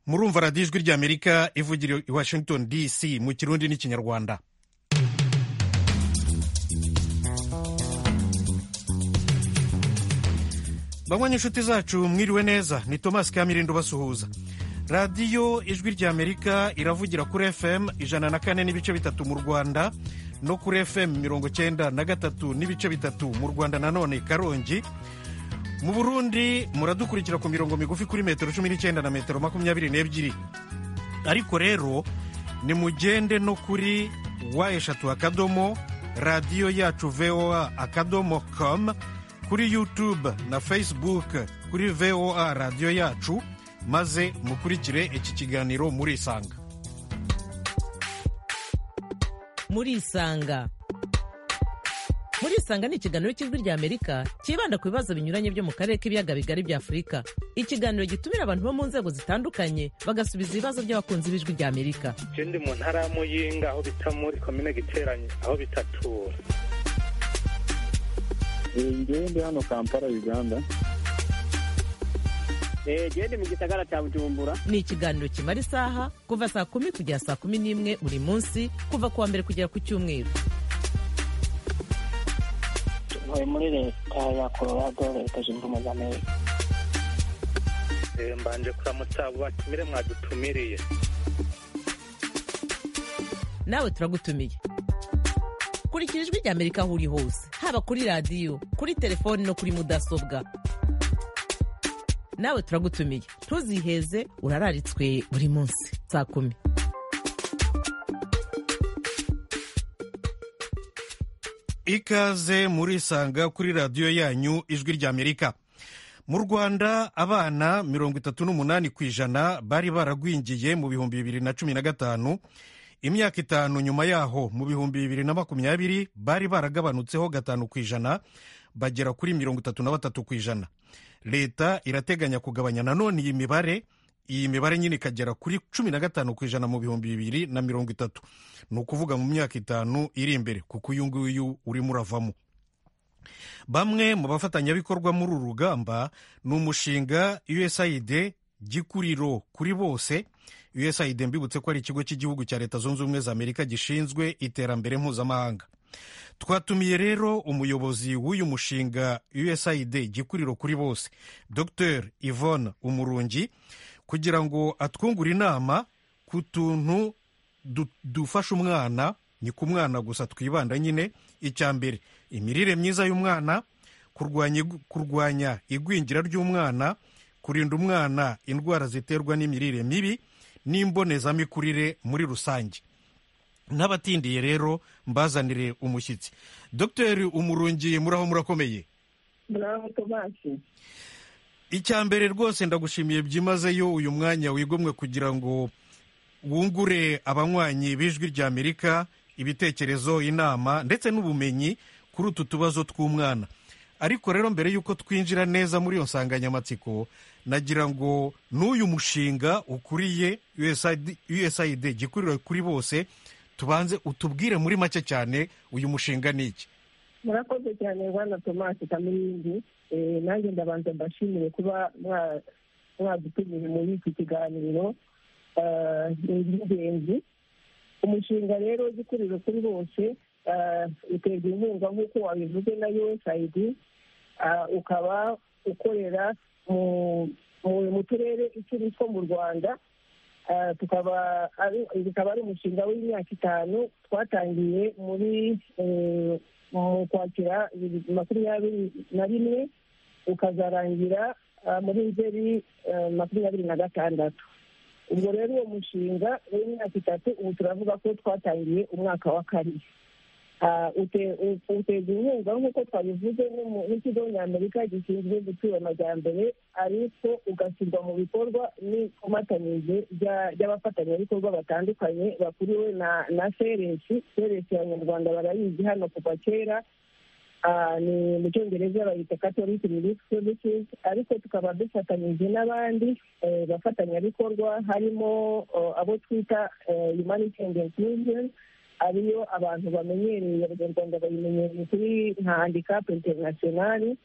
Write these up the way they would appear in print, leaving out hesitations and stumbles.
murumva radiyo ijwi ry'amerika ivugira i Washington DC mu kirundi n'ikinyarwanda. banywa inshuti zacu mwiriwe neza, ni Thomas Kamirindo basuhuza. radiyo ijwi ry'amerika iravugira kuri FM 104.3 mu Rwanda no kuri FM 93.3 mu Rwanda, nanone Karongi. Mu Burundi muradukurikira ku mirongo migufi kuri metero 19 na metero 22. Ariko rero ni mugende no kuri wa3 radiyo yacu voa.com, kuri YouTube na Facebook kuri VOA radiyo yacu, maze mukurikire iki kiganiro murisanga. Murisanga ni ikiganiro cy'ijwi ry'Amerika kibanda ku bibazo binyuranye byo mu karere k'ibiyaga bigari bya Afurika. Ikiganiro gitumira abantu bo mu nzego zitandukanye bagasubiza ibibazo by'abakunzi b'ijwi ry'Amerika. Je ndi mu ntara ya Muyinga, aho bita muri komine Giteranyi, aho bitatura. Ndi hano Kampala, Uganda. Ndi mu gisagara cya Bujumbura. Ni ikiganiro kimara isaha kuva saa 10 kugera saa 11 buri munsi, kuva kuwa mbere kugera ku cyumweru. Muri leta ya Colorado, leta zunze ubumwe za Amerika. Mbanje kuramutsa abo batumire mwadutumiriye. Nawe turagutumiye. Kurikira ijwi ry'Amerika aho uri hose, haba kuri radiyo, kuri telefoni no kuri mudasobwa. Nawe turagutumiye, ntuziheze, urararitswe buri munsi saa 10. Ikaze murisanga kuri radiyo yanyu ijwi ry'Amerika. Mu Rwanda abana 38% bari baragwingiye mu 2015. Imyaka 5 nyuma yaho mu 2020 bari baragabanutseho 5% bagera kuri 33%. Leta irateganya kugabanya nanone iyi mibare nyine ikagera kuri 15% mu 2030. Ni ukuvuga mu myaka 5 iri imbere, kuko uyu nguyu urimo uravamo. Bamwe mu bafatanyabikorwa muri uru rugamba ni umushinga USAID gikuriro kuri bose. USAID mbibutse ko ari ikigo cy'igihugu cya Leta Zunze Ubumwe za Amerika gishinzwe iterambere mpuzamahanga. Twatumiye rero umuyobozi w'uyu mushinga USAID gikuriro kuri bose, Dr Yvonne Umurungi, kugira ngo atwungure inama ku tuntu dufasha umwana. Ni ku mwana gusa twibanda nyine. Icya mbere, imirire myiza y'umwana, kurwanya igwingira ry'umwana, kurinda umwana indwara ziterwa n'imirire mibi, n'imbonezamikurire muri rusange. N'abatindiye rero mbazanire umushyitsi. Dr Umurungi, muraho murakomeye? Bravo Thomas. Icya mbere rwose ndagushimiye byimazeyo uyu mwanya wigomwe kugira ngo wungure abanywanyi b'ijwi ry'Amerika ibitekerezo, inama ndetse n'ubumenyi kuri utu tubazo tw'umwana. Ariko rero mbere y'uko twinjira neza muri iyo nsanganyamatsiko, nagira ngo n'uyu mushinga ukuriye USAID gikuriro kuri bose, tubanze utubwire muri make cyane uyu mushinga ni iki. Murakoze cyane Bwana Thomas Kamirindo. Nanjye ndabanza mbashimire kuba mwadutumije muri iki kiganiro. Ingenzi umushinga rero gikuriro kuri bose uterwa inkunga nk'uko wabivuze na USAID, ukaba ukorera mu turere 10 two mu Rwanda. Bikaba ari umushinga w'imyaka 5 twatangiye muri mu Kwakira 2021 ukazarangira muri Nzeri 2026. Ubwo rero uwo mushinga w'imyaka 3 ubu turavuga ko twatangiye umwaka wa 4. Uterwa inkunga nk'uko twabivuze n'ikigo ny'Amerika gishinzwe gutura amajyambere, ariko ugashyirwa mu bikorwa n'ikomatanyije ry'abafatanyabikorwa batandukanye bakuriwe na seresi abanyarwanda barayizi hano kuva kera. Ni mu Cyongereza bayita Catholic Relief Services, ariko tukaba dufatanyije n'abandi bafatanyabikorwa, harimo abo twita Humanity and Inclusion, ariyo abantu bamenyereye, abanyarwanda bayimenyereye kuri nka Handicap International,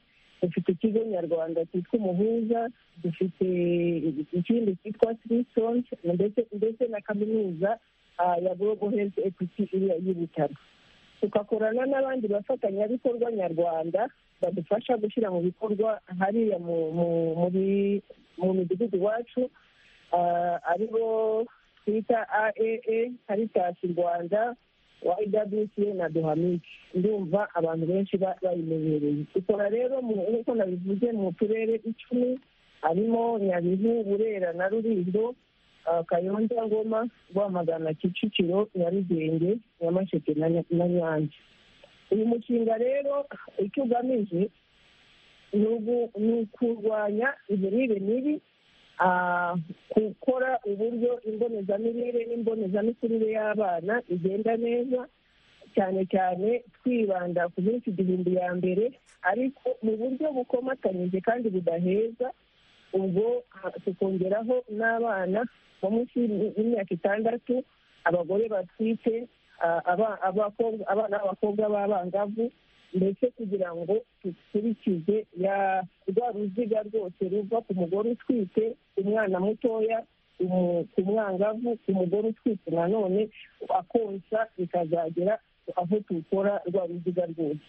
dufite ikigo nyarwanda cyitwa umuhuza, dufite ikindi cyitwa Trisons, ndetse na kaminuza ya Global Health Equity iriya y'Ibutaro. Tugakorana n'abandi bafatanyabikorwa nyarwanda badufasha gushyira mu bikorwa hariya mu midugudu iwacu, aribo twita AAA, Caritas Rwanda, YWCA na Duhamike. Ndumva abantu benshi bayimenyereye. Dukora rero nk'uko nabivuze mu turere 10, harimo Nyabihu, Burera na Rulindo, Kayonza, Ngoma, Rwamagana, Kicukiro, Nyarugenge, Nyamasheke na Nyanza. Uyu mushinga rero icyo ugamije ni ukurwanya imirire mibi, gukora uburyo imbonezamirire n'imbonezamikurire y'abana igenda neza, cyane cyane twibanda ku minsi 1000 ya mbere, ariko mu buryo bukomatanyije kandi budaheza. Ubwo tukongeraho n'abana bo munsi y'imyaka 6, abagore batwite, abana b'abakobwa b'abangavu, mbese kugira ngo dukurikize rwa ruziga rwose ruva ku mugore utwite, umwana mutoya, ku mwangavu, ku mugore utwite nanone akonsa, bikazagera aho tukora rwa ruziga rwose.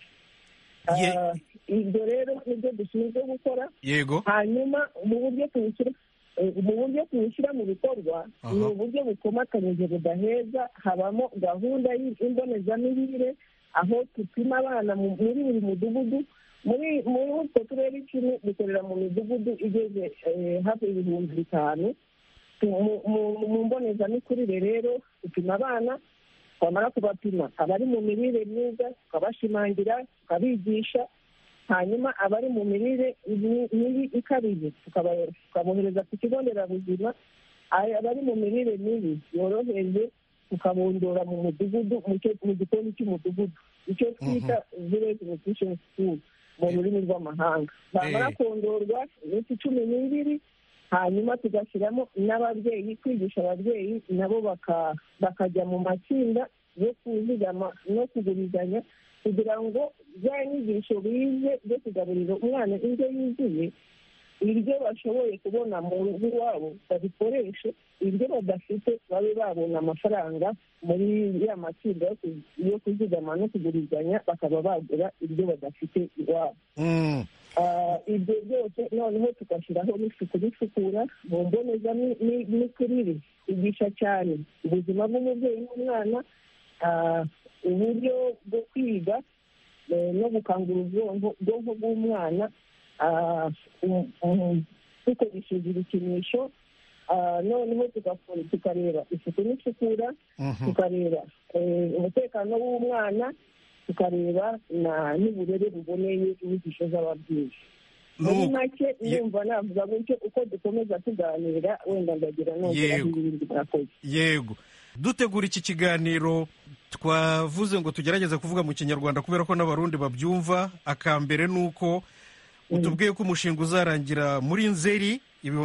Ibyo rero nibyo dushinzwe gukora. Yego. Hanyuma mu buryo tuwushyira mu bikorwa, ni uburyo bukomatanyije budaheza. Habamo gahunda y'imbonezamirire, aho dupima abana muri buri mudugudu. Muri utwo turere 10 dukorera mu midugudu igeze hafi 5,000. Mu mbonezamikurire rero dupima abana, twamara kubapima abari mu mirire myiza tukabashimangira, tukabigisha. Hanyuma abari mu mirire mibi ikabije tukabohereza ku kigo nderabuzima. Abari mu mirire mibi yoroheje tukabondora mu mudugudu, mu gikoni cy'umudugudu, icyo twita village nutrition school mu rurimi rw'amahanga. Bamara kondorwa iminsi 12, hanyuma tugashyiramo n'ababyeyi, kwigisha ababyeyi nabo bakajya mu matsinda yo kuzigama no kugurizanya, kugira ngo bya nyigisho bize byo kugaburira umwana indyo yuzuye, ibyo bashoboye kubona mu rugo iwabo babikoreshe, ibyo badafite babe babona amafaranga muri ya matsinda yo kuzigama no kugurizanya, bakaba bagura ibyo badafite iwabo. Ibyo byose noneho tugashyiraho n'isuku n'isukura mu mbonezamikurire, igisha cyane ubuzima bw'umubyeyi n'umwana, uburyo bwo kwiga no gukangura ubwonko bw'umwana dukoresheje ibikinisho. Noneho tukareba isuku n'isukura, tukareba umutekano w'umwana, tukareba n'uburere buboneye inyigisho z'ababyeyi. Muri make ndumva navuga gutyo, uko dukomeza tuganira wenda ndagira nongeraho ibindi murakoze. Yego. Dutegura iki kiganiro twavuze ngo tugerageze kuvuga mu Kinyarwanda kubera ko n'abarundi babyumva. Akambere nuko utubwiye ko umushinga uzarangira muri Nzeri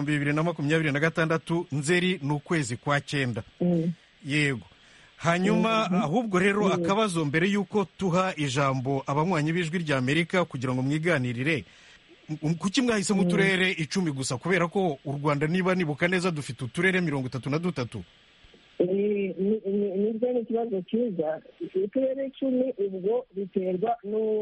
2026. Nzeri ni ukwezi kwa 9. Yego. Hanyuma ahubwo rero akabazo mbere yuko tuha ijambo abanywanyi b'Ijwi ry'Amerika kugira ngo mwiganirire, kuki mwahise mu turere 10 gusa? Kubera ko u Rwanda niba nibuka neza dufite uturere 33. Nibyo ni ikibazo cyiza. Uturere 10 ubwo biterwa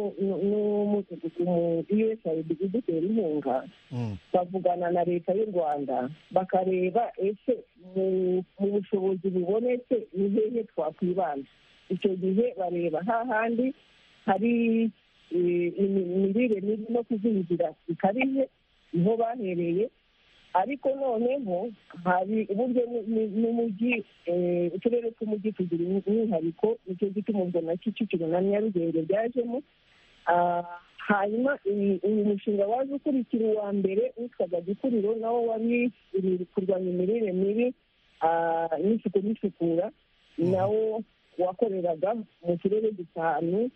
USAID idutera inkunga, bavugana na leta y'u Rwanda bakareba ese mu bushobozi bubonetse ni hehe twakwibanda. Icyo gihe bareba hahandi hari imirire mibi no kuzingira bikabije, niho bahereye. Ariko noneho hari uburyo n'umujyi, uturere tw'umujyi tugira umwihariko, nicyo gituma ubwo na Kicukiro na Nyarugenge byajemo. Hanyuma uyu mushinga waje ukurikira uwa mbere witwaga Gikuriro, nawo wari kurwanya imirire mibi n'isuku n'isukura, nawo wakoreraga mu turere 5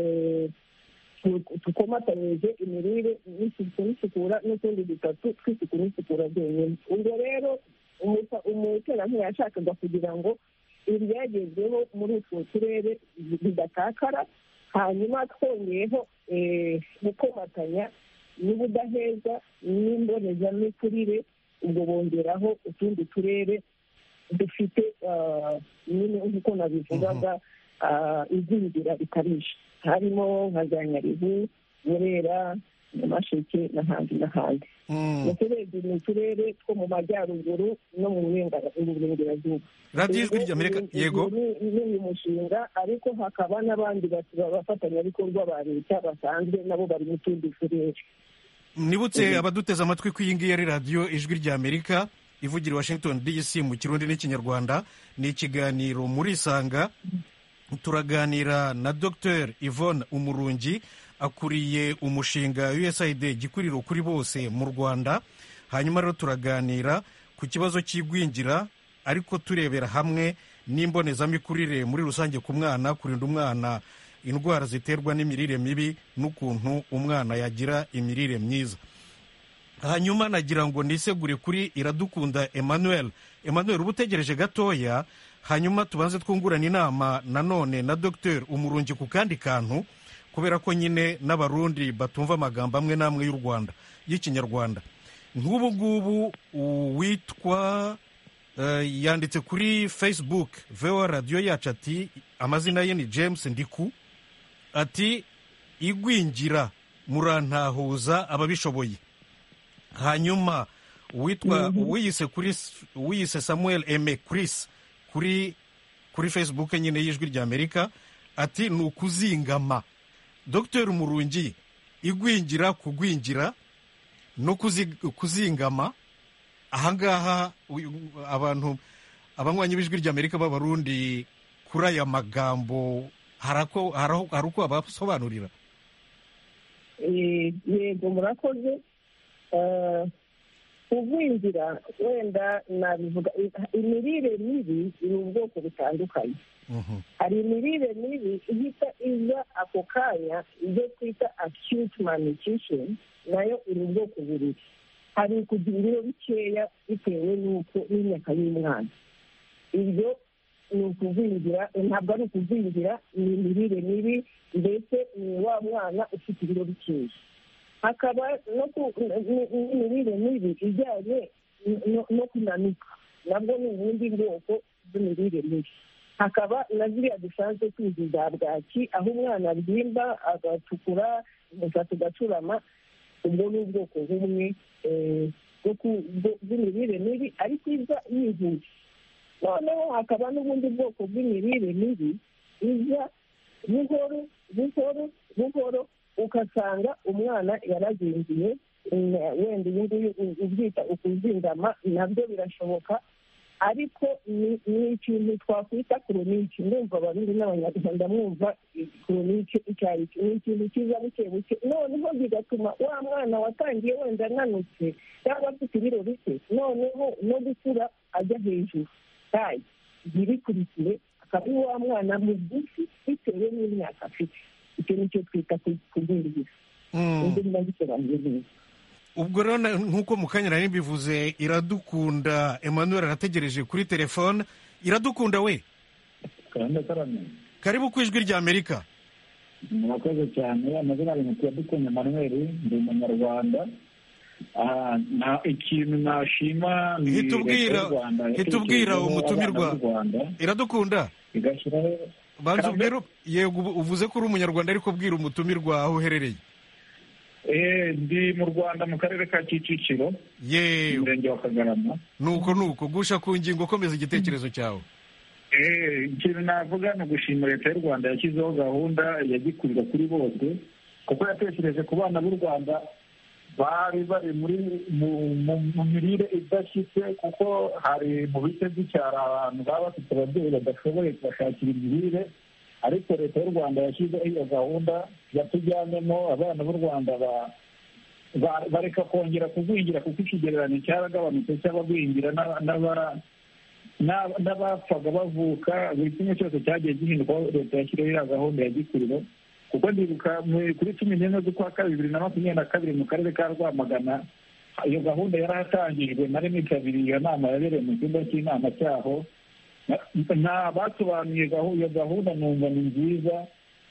tukomatanyije imirire n'isuku n'isukura, n'utundi 3 tw'isuku n'isukura byonyine. ubwo rero umuterankunga yashakaga kugira ngo ibyagezweho muri utwo turere bidatakara, hanyuma twongeyeho gukomatanya n'ubudaheza n'imbonezamikurire, ubwo bongeraho utundi turere dufite nyine nk'uko nabivugaga igwingira rikabije, harimo nka za Nyabihu, Burera, Nyamasheke n'ahandi n'ahandi. uturebye ni uturere two mu majyaruguru no mu burengerazuba. radiyo ijwi ry'Amerika, yego, n'uyu mushinga, ariko hakaba n'abandi bafatanyabikorwa ba leta basanzwe nabo bari mu tundi turere. nibutse abaduteze amatwi ko iyi ngiyi ari radiyo ijwi ry'Amerika ivugira i Washington DC mu Kirundi n'Ikinyarwanda. Ni ikiganiro muri Isanga. Turaganira na Dr Yvonne Umurungi, akuriye umushinga USAID gikuriro kuri bose mu Rwanda. Hanyuma rero turaganira ku kibazo cy'igwingira, ariko turebera hamwe n'imbonezamikurire muri rusange ku mwana, kurinda umwana indwara ziterwa n'imirire mibi n'ukuntu umwana yagira imirire myiza. Hanyuma nagira ngo nisegure kuri Iradukunda Emmanuel, uba utegereje gatoya, hanyuma tubanze twungurana inama nanone na Dr Umurungi ku kandi kantu, kubera ko nyine n'abarundi batumva amagambo amwe n'amwe y'u Rwanda y'ikinyarwanda. Nk'ubu ngubu witwa yanditse kuri Facebook VOA radiyo yacu ati, amazina ye ni James Ndiku, ati igwingira murantahuza ababishoboye. Hanyuma witwa wiyise Samuel Eme Chris kuri Facebook nyine y'ijwi ry'Amerika, ati ni ukuzingama. Dr Umurungi, igwingira, kugwingira no kuzingama, ahangaha abantu abanywanyi b'ijwi ry'Amerika b'abarundi kuri aya magambo hari uko abasobanurira? Yego, murakoze. Kugwingira wenda nabivuga, imirire mibi iri ubwoko butandukanye. Hari imirire mibi ihita iza ako kanya, ibyo twita acute malnutrition, nayo iri ubwoko bubiri. Hari kugira ibiro bikeya bitewe n'imyaka y'umwana. Ibyo ni ukugwingira, ntabwo ari ukugwingira, ni imirire mibi, mbese ni wa mwana ufite ibiro bikeya. Hakaba n'imirire mibi ijyanye no kunanuka, nabwo ni ubundi bwoko bw'imirire mibi. Hakaba na ziriya dusanzwe tuzi za bwaki, aho umwana abyimba agatukura, umusatsi ugacurama, ubwo ni ubwoko bumwe bw'imirire mibi ariko iza yihuse. Noneho hakaba n'ubundi bwoko bw'imirire mibi iza buhoro, ugasanga umwana yarazingiye, wenda uyu nguyu ubyita ukuzingama, nabyo birashoboka, ariko ni ikintu twakwita koronike. Ndumva abarundi n'abanyarwanda mwumva koronike icyo ari cyo, ni ikintu kiza buke buke, noneho bigatuma wa mwana watangiye wenda ananutse cyangwa afite ibiro bike, noneho no gukura ajya hejuru tayi ntibikurikiye, akaba ari wa mwana mugufi bitewe n'imyaka afite. Icyo ni cyo twita kugwingira. Ubwo rero nk'uko mu kanya nari mbivuze, Iradukunda Emmanuel arategereje kuri telefone. Iradukunda we, karibu ku ijwi ry'Amerika. murakoze cyane. amazina ari Iradukunda Emmanuel, ndi umunyarwanda. Ikintu nashima ni hitubwira umutumirwa Iradukunda, banza ubwira, yego uvuze ko uri umunyarwanda, ariko bwira umutumirwa aho uherereye. Ndi mu Rwanda mu karere ka Kicukiro, umurenge wa Kagarama. nuko gusha ku ngingo, komeza igitekerezo cyawe. Ikintu navuga ni ugushima leta y'u Rwanda yashyizeho gahunda ya gikuriro kuri bose, kuko yatekereje ku bana b'u Rwanda bari mu mirire idashyitse, kuko hari mu bice by'icyaro abantu baba bafite ababyeyi badashoboye kubashakira imirire, ariko leta y'u Rwanda yashyizeho iyo gahunda yatujyanemo. Abana b'u Rwanda bareka kongera kugwingira, kuko ikigereranyo cyaragabanutse cy'abagwingira n'abapfaga bavuka. Buri kimwe cyose cyagiye gihinduka, leta yashyiriyeho iriya gahunda ya gikuriro. Kuko ndibuka kuri 11 z'ukwa kabiri 2022 mu karere ka Rwamagana, iyo gahunda yarahatangijwe, nari nitabiriye iyo nama yabereye mu cyumba cy'inama cyaho. Basobanuye iyo gahunda, numva ni nziza,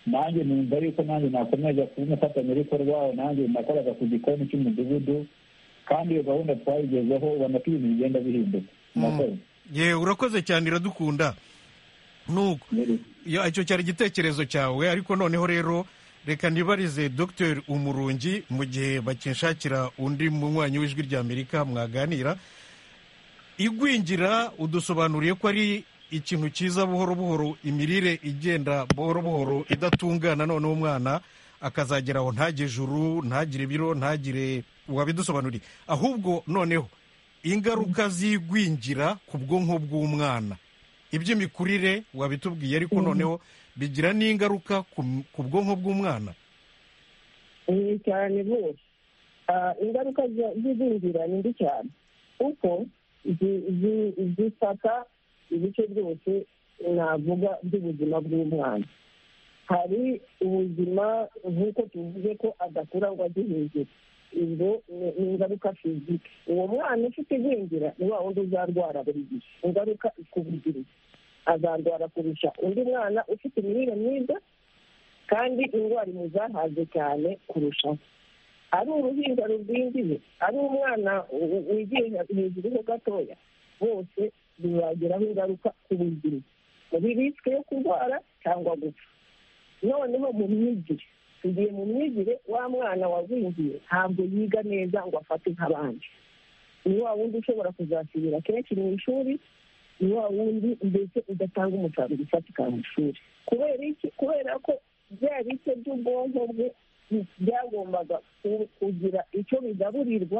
nanjye numva yuko nanjye nakomeza kuba umufatanyabikorwa, nanjye nakoraga ku gikoni cy'umudugudu, kandi iyo gahunda twayigezeho ubona ko ibintu bigenda bihinduka. ye urakoze cyane, iradukunda. nuko icyo cyari igitekerezo cyawe, ariko noneho rero reka nibarize Dr Umurungi mu gihe bakinshakira undi munywanyi w'ijwi ry'Amerika mwaganira. Igwingira udusobanuriye ko ari ikintu cyiza buhoro buhoro, imirire igenda buhoro buhoro idatungana, noneho umwana akazagera aho ntagire ijuru, ntagire ibiro, ntagire, wabidusobanuriye. Ahubwo noneho ingaruka z'igwingira ku bwonko bw'umwana, iby'imikurire wabitubwiye, ariko noneho bigira n'ingaruka ku bwonko bw'umwana. cyane rwose. Ingaruka z'igwingira ni mbi cyane kuko zifata ibice byose navuga by'ubuzima bw'umwana. Hari ubuzima nk'uko tuvuze ko adakura ngo ajye hejuru, ibyo ni ingaruka fizike. uwo mwana ufite igwingira ni wa wundi uzarwara buri gihe, ingaruka ikubugiriye, azarwara kurusha undi mwana ufite imirire myiza kandi indwara imuzahaze cyane kurushaho. ari uruhinja rugwingiye, ari umwana wigiye hejuru ho gatoya, bose bizagiraho ingaruka ku buzima, muri risike yo kurwara cyangwa gupfa. noneho mu myigire, tugiye mu myigire, wa mwana wagwingiye ntabwo yiga neza ngo afate nk'abandi. ni wa wundi ushobora kuzasubira kenshi mu ishuri, ni wa wundi mbese udatanga umusaruro ufatika mu ishuri. kubera iki? kubera ko bya bice by'ubwonko bwe byagombaga kugira icyo bigaburirwa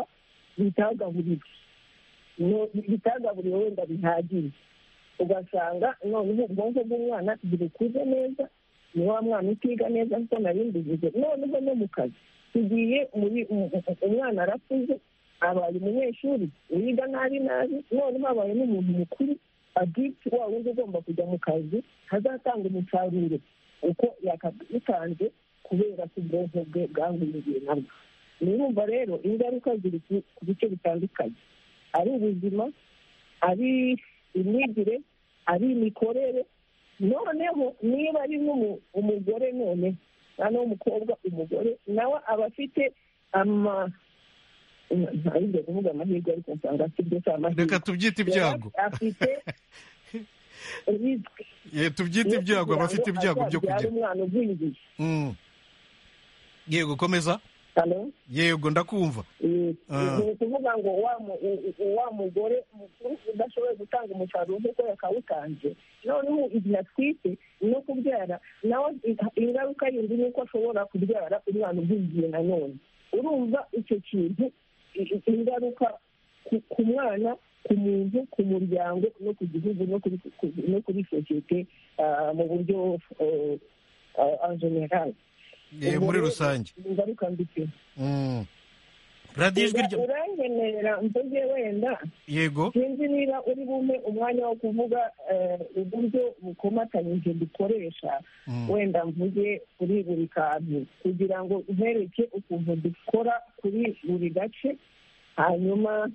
bitagaburiwe wenda bihagije, ugasanga noneho ubwonko bw'umwana ntibikuze neza, ni wa mwana utiga neza kuko nabimbivuze. noneho no mu kazi tugiye umwana arakuze, abaye umunyeshuri wiga nabi, noneho abaye n'umuntu mukuru adipti, wa wundi ugomba kujya mu kazi hazatanga umusaruro uko yakabitanze kubera ko ubwonko bwe bwangwiriye nabwo. nirumva rero ingaruka ziri ku bice bitandukanye, ari ubuzima, ari imyigire, ari imikorere. noneho niba ari umugore, noneho w'umukobwa, umugore nawe aba afite ntabwo kuvuga amahirwe, ariko nsanga afite amahirwe, reka tubyite ibyago, afite tubyite ibyago, aba afite ibyago byo kugira umwana ugwingiye. yego komeza. yego ndakumva. ni ukuvuga ngo wa mugore mukuru udashoboye gutanga umusaruro nk'uko yakawutanze, noneho igihe atwite no kubyara, nawe ingaruka yindi ni uko ashobora kubyara umwana ugwingiye nanone. urumva icyo kintu, ingaruka ku mwana, ku muntu, ku muryango, no ku gihugu, no kuri sosiyete mu buryo general, muri rusange. ingaruka mbi pe. radiyo ijwi rya uranyemerera mvuge wenda, yego, sinzi niba uri bume umwanya wo kuvuga uburyo bukomatanyije dukoresha, wenda mvuge kuri buri kantu kugira ngo ntereke ukuntu dukora kuri buri gace, hanyuma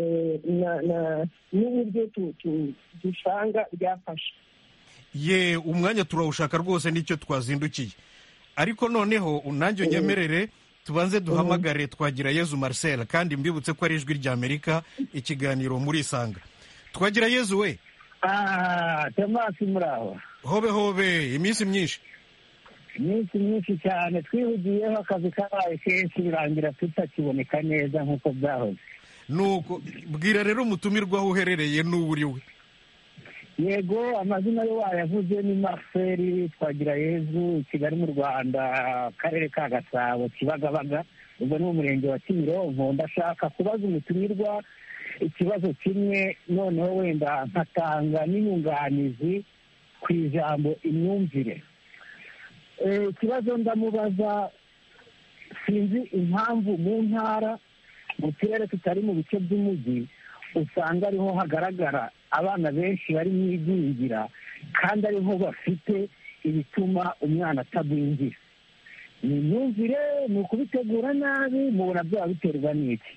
n'uburyo dusanga byafasha. umwanya turawushaka rwose, nicyo twazindukiye. ariko noneho nanjye unyemerere tubanze duhamagare Twagirayezu Marcel, kandi mbibutse ko ari ijwi ry'Amerika, ikiganiro muri Isanga. Twagirayezu we. Tomasi muraho. hobe hobe, iminsi myinshi. iminsi myinshi cyane, twihugiyeho akazi kabaye kenshi birangira tutakiboneka neza nk'uko byahoze. nuko bwira rero umutumirwa aho uherereye n'uwo uri we. yego, amazina yo wayavuze ni Marcel Twagirayezu, Kigali mu Rwanda, akarere ka Gasabo, Kibagabaga, ubwo ni umurenge wa Kimironko. ndashaka kubaza umutumirwa ikibazo kimwe, noneho wenda nkatanga n'inyunganizi ku ijambo imyumvire. ikibazo ndamubaza, sinzi impamvu mu ntara, mu turere tutari mu bice by'umujyi, usanga ariho hagaragara abana benshi bari mu igwingira, kandi ariho bafite ibituma umwana atagwingira. ni imyumvire, ni ukubitegura nabi, mubona byaba biterwa n'iki?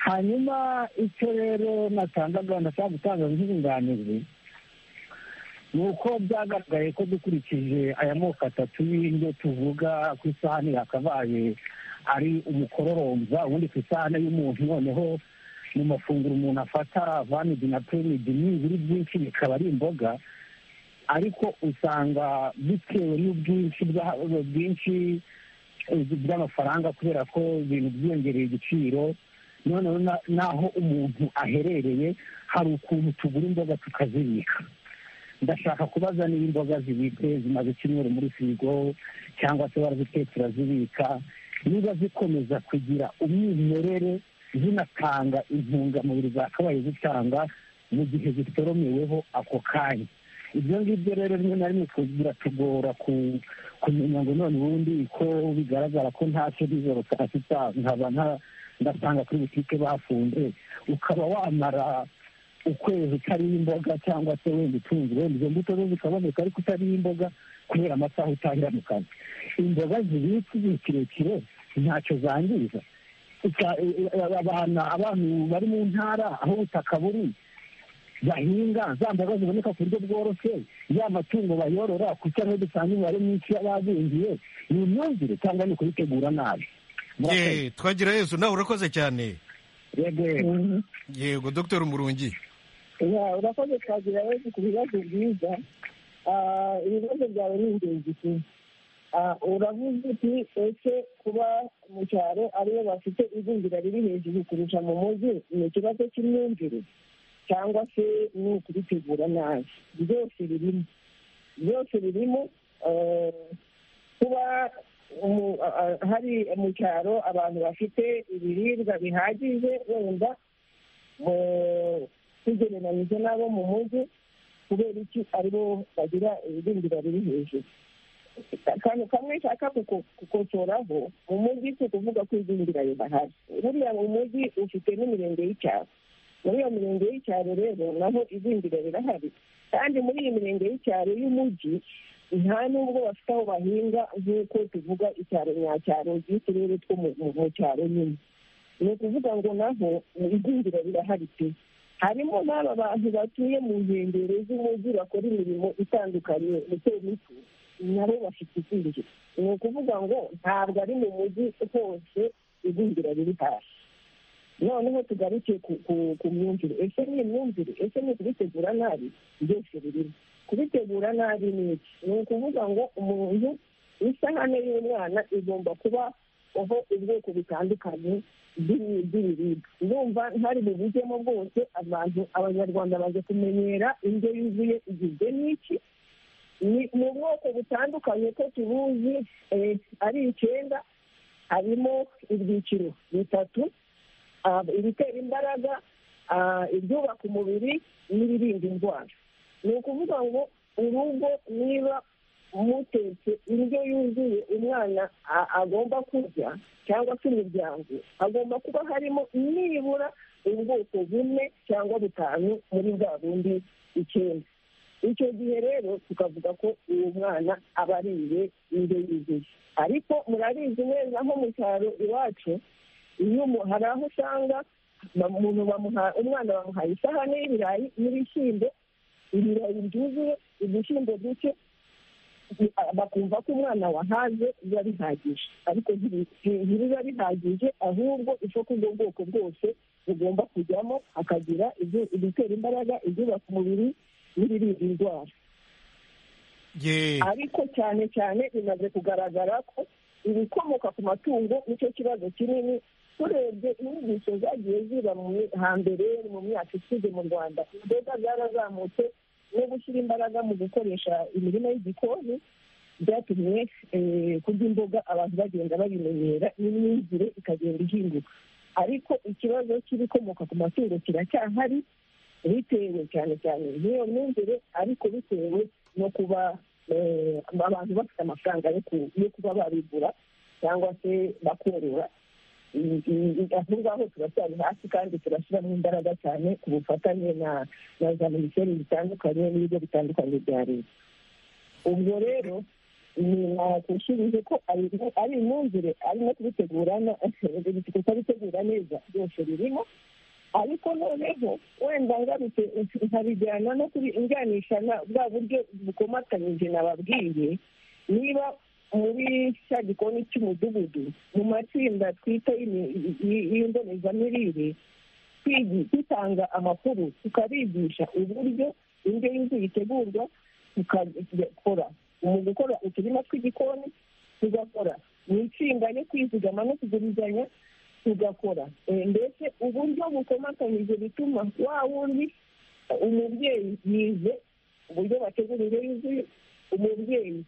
hanyuma icyo rero ndashaka gutanga nk'inyunganizi, ni uko byagaragaye ko dukurikije aya moko atatu y'indyo tuvuga ku isahani yakabaye ari umukororombya, ubundi ku isahani y'umuntu noneho mu mafunguro umuntu afata vanidi na pirimidi n'ibiri byinshi bikaba ari imboga, ariko usanga bitewe n'ubwinshi by'amafaranga kubera ko ibintu byiyongereye igiciro, noneho n'aho umuntu aherereye hari ukuntu tugura imboga tukazibika. Ndashaka kubaza niba imboga zibitse zimaze icyumweru muri firigo cyangwa se barazitetse urazibika, niba zikomeza kugira umwimerere zinatanga intungamubiri zakabaye zitanga mu gihe zitoromeweho ako kanya. ibyo ngibyo rero rimwe na rimwe biratugora kumenya ngo none ubundi ko bigaragara ko ntacyo nijoro saa sita nkaba ndasanga kuri butike bafunze, ukaba wamara ukwezi utariho imboga cyangwa se wenda utunze wenda izo mbuto zo zikaboneka ariko utariho imboga kubera amasaha utahira mu kazi. Imboga zibitse igihe kirekire ntacyo zangiza. Abantu bari mu ntara aho ubutaka buri bahinga za mboga ziboneka ku buryo bworoshye, ya matungo bayorora kuko ariho dusanga imibare myinshi y'abazingiye. Ni imyumvire cyangwa ni ukubitegura nabi? Twagira Yesu, nawe urakoze cyane. Yego Dr. Murungi. Urakoze Twagira Yesu ku bibazo byiza. Ibibazo byawe ni ingenzi cyane. Uravuze uti ese kuba mu cyaro ariyo bafite igwingira riri hejuru kurusha mu mujyi ni ikibazo cy'imyumvire cyangwa se ni ukubitegura nabi? Byose birimo. Kuba hari mu cyaro abantu bafite ibiribwa bihagije wenda tugereranyije n'abo mu mujyi, kubera iki aribo bagira ibirindiro biri hejuru. Akantu kamwe nshaka kukosoraho, mu mujyi si ukuvuga ko ibirindiro bidahari. Buriya mu mujyi ufite n'imirenge y'icyaro. Muri iyo mirenge y'icyaro rero naho ibirindiro birahari, kandi muri iyi mirenge y'icyaro y'umujyi nta nubwo bafite aho bahinga nk'uko tuvuga icyaro nyacyaro by'uturere two mu cyaro nyine. Ni ukuvuga ngo naho igwingira rirahari pe. Harimo n'aba bantu batuye mu nkengero z'umujyi bakora imirimo itandukanye mito mito, nabo bafite igwingira. Ni ukuvuga ngo ntabwo ari mu mujyi hose igwingira riri hasi. Noneho tugaruke ku myumvire. Ese ni imyumvire? Ese ni ukubitegura nabi? Byose birimo. Kubitegura nabi ni iki? Ni ukuvuga ngo umuntu isahane y'umwana igomba kuba aho ubwoko butandukanye bw'ibiribwa. Ndumva ntari bubujyemo bwose. Abanyarwanda baje kumenyera indyo yuzuye igizwe n'iki. Ni mu bwoko butandukanye ko tubuzi ari 9. Harimo ibyiciro 3: ibitera imbaraga, ibyubaka umubiri n'ibirinda indwara. Ni ukuvuga ngo urugo niba mutetse indyo yuzuye umwana agomba kurya cyangwa se imiryango, agomba kuba harimo nibura ubwoko 4 cyangwa 5 muri bwa bundi 9. Icyo gihe rero tukavuga ko uwo mwana aba ariye indyo yuzuye. Ariko murabizi neza nko mu cyaro iwacu, iyo hari aho usanga umwana bamuhaye isahane y'ibirayi n'ibishyimbo, ibirayi byuzuye, ibishyimbo duke, bakumva ko umwana wahaze biba bihagije. Ariko ntibiba bihagije, ahubwo isoko ubwo bwoko bwose bugomba kujyamo, hakagira ibitera imbaraga, ibyubaka umubiri n'ibirinda indwara. Ariko cyane cyane bimaze kugaragara ko ibikomoka ku matungo nicyo kibazo kinini. Turebye inyigisho zagiye ziba hambere mu myaka ishize mu Rwanda, imboga zarazamutse no gushyira imbaraga mu gukoresha imirima y'igikoni byatumye kurya imboga abantu bagenda babimenyera n'imyumvire ikagenda ihinduka. Ariko ikibazo cy'ibikomoka ku matungo kiracyahari, bitewe cyane cyane n'iyo myumvire, ariko bitewe no kuba abantu bafite amafaranga yo kuba babigura cyangwa se bakorora. Aho ngaho turacyari hasi kandi turashyiramo imbaraga cyane ku bufatanye na za minisiteri zitandukanye n'ibigo bitandukanye bya leta. Ubwo rero nakushyirije ko ari imyumvire, ari no kubitegura neza, byose birimo. ariko noneho wenda ngarutse nkabijyana no njyanisha bwa buryo bukomatanyije nababwiye, niba muri cya gikoni cy'umudugudu mu matsinda twita y'imbonezamirire dutanga amakuru, tukabigisha uburyo indyo yuzuye itegurwa, tukakora mu gukora uturima tw'igikoni, tugakora mu itsinda yo kwizigama no kugurizanya, tugakora mbese uburyo bukomatanyije bituma wa wundi umubyeyi yize uburyo bategura indyo yuzuye, umubyeyi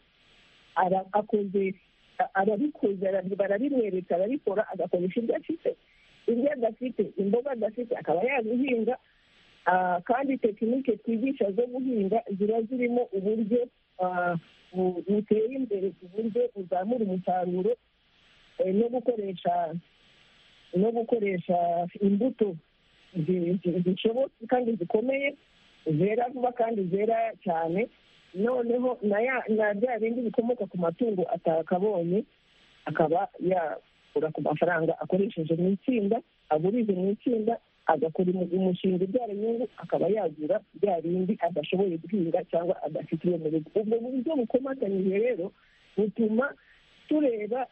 arabikoze, barabimwereka, arabikora, agakoresha ibyo afite, ibyo adafite, imboga adafite akaba yazihinga. Kandi tekinike twigisha zo guhinga ziba zirimo uburyo buteye imbere ku buryo buzamura umusaruro, no gukoresha imbuto zishobotse kandi zikomeye, zera vuba kandi zera cyane, noneho na bya bindi bikomoka ku matungo atakabonye akaba yakura ku mafaranga akoresheje mu itsinda, agurize mu itsinda, agakora umushinga ubyara inyungu, akaba yagura bya bindi adashoboye guhinga cyangwa adafite iyo mu rugo. ubwo buryo bukomatanyije rero butuma tureba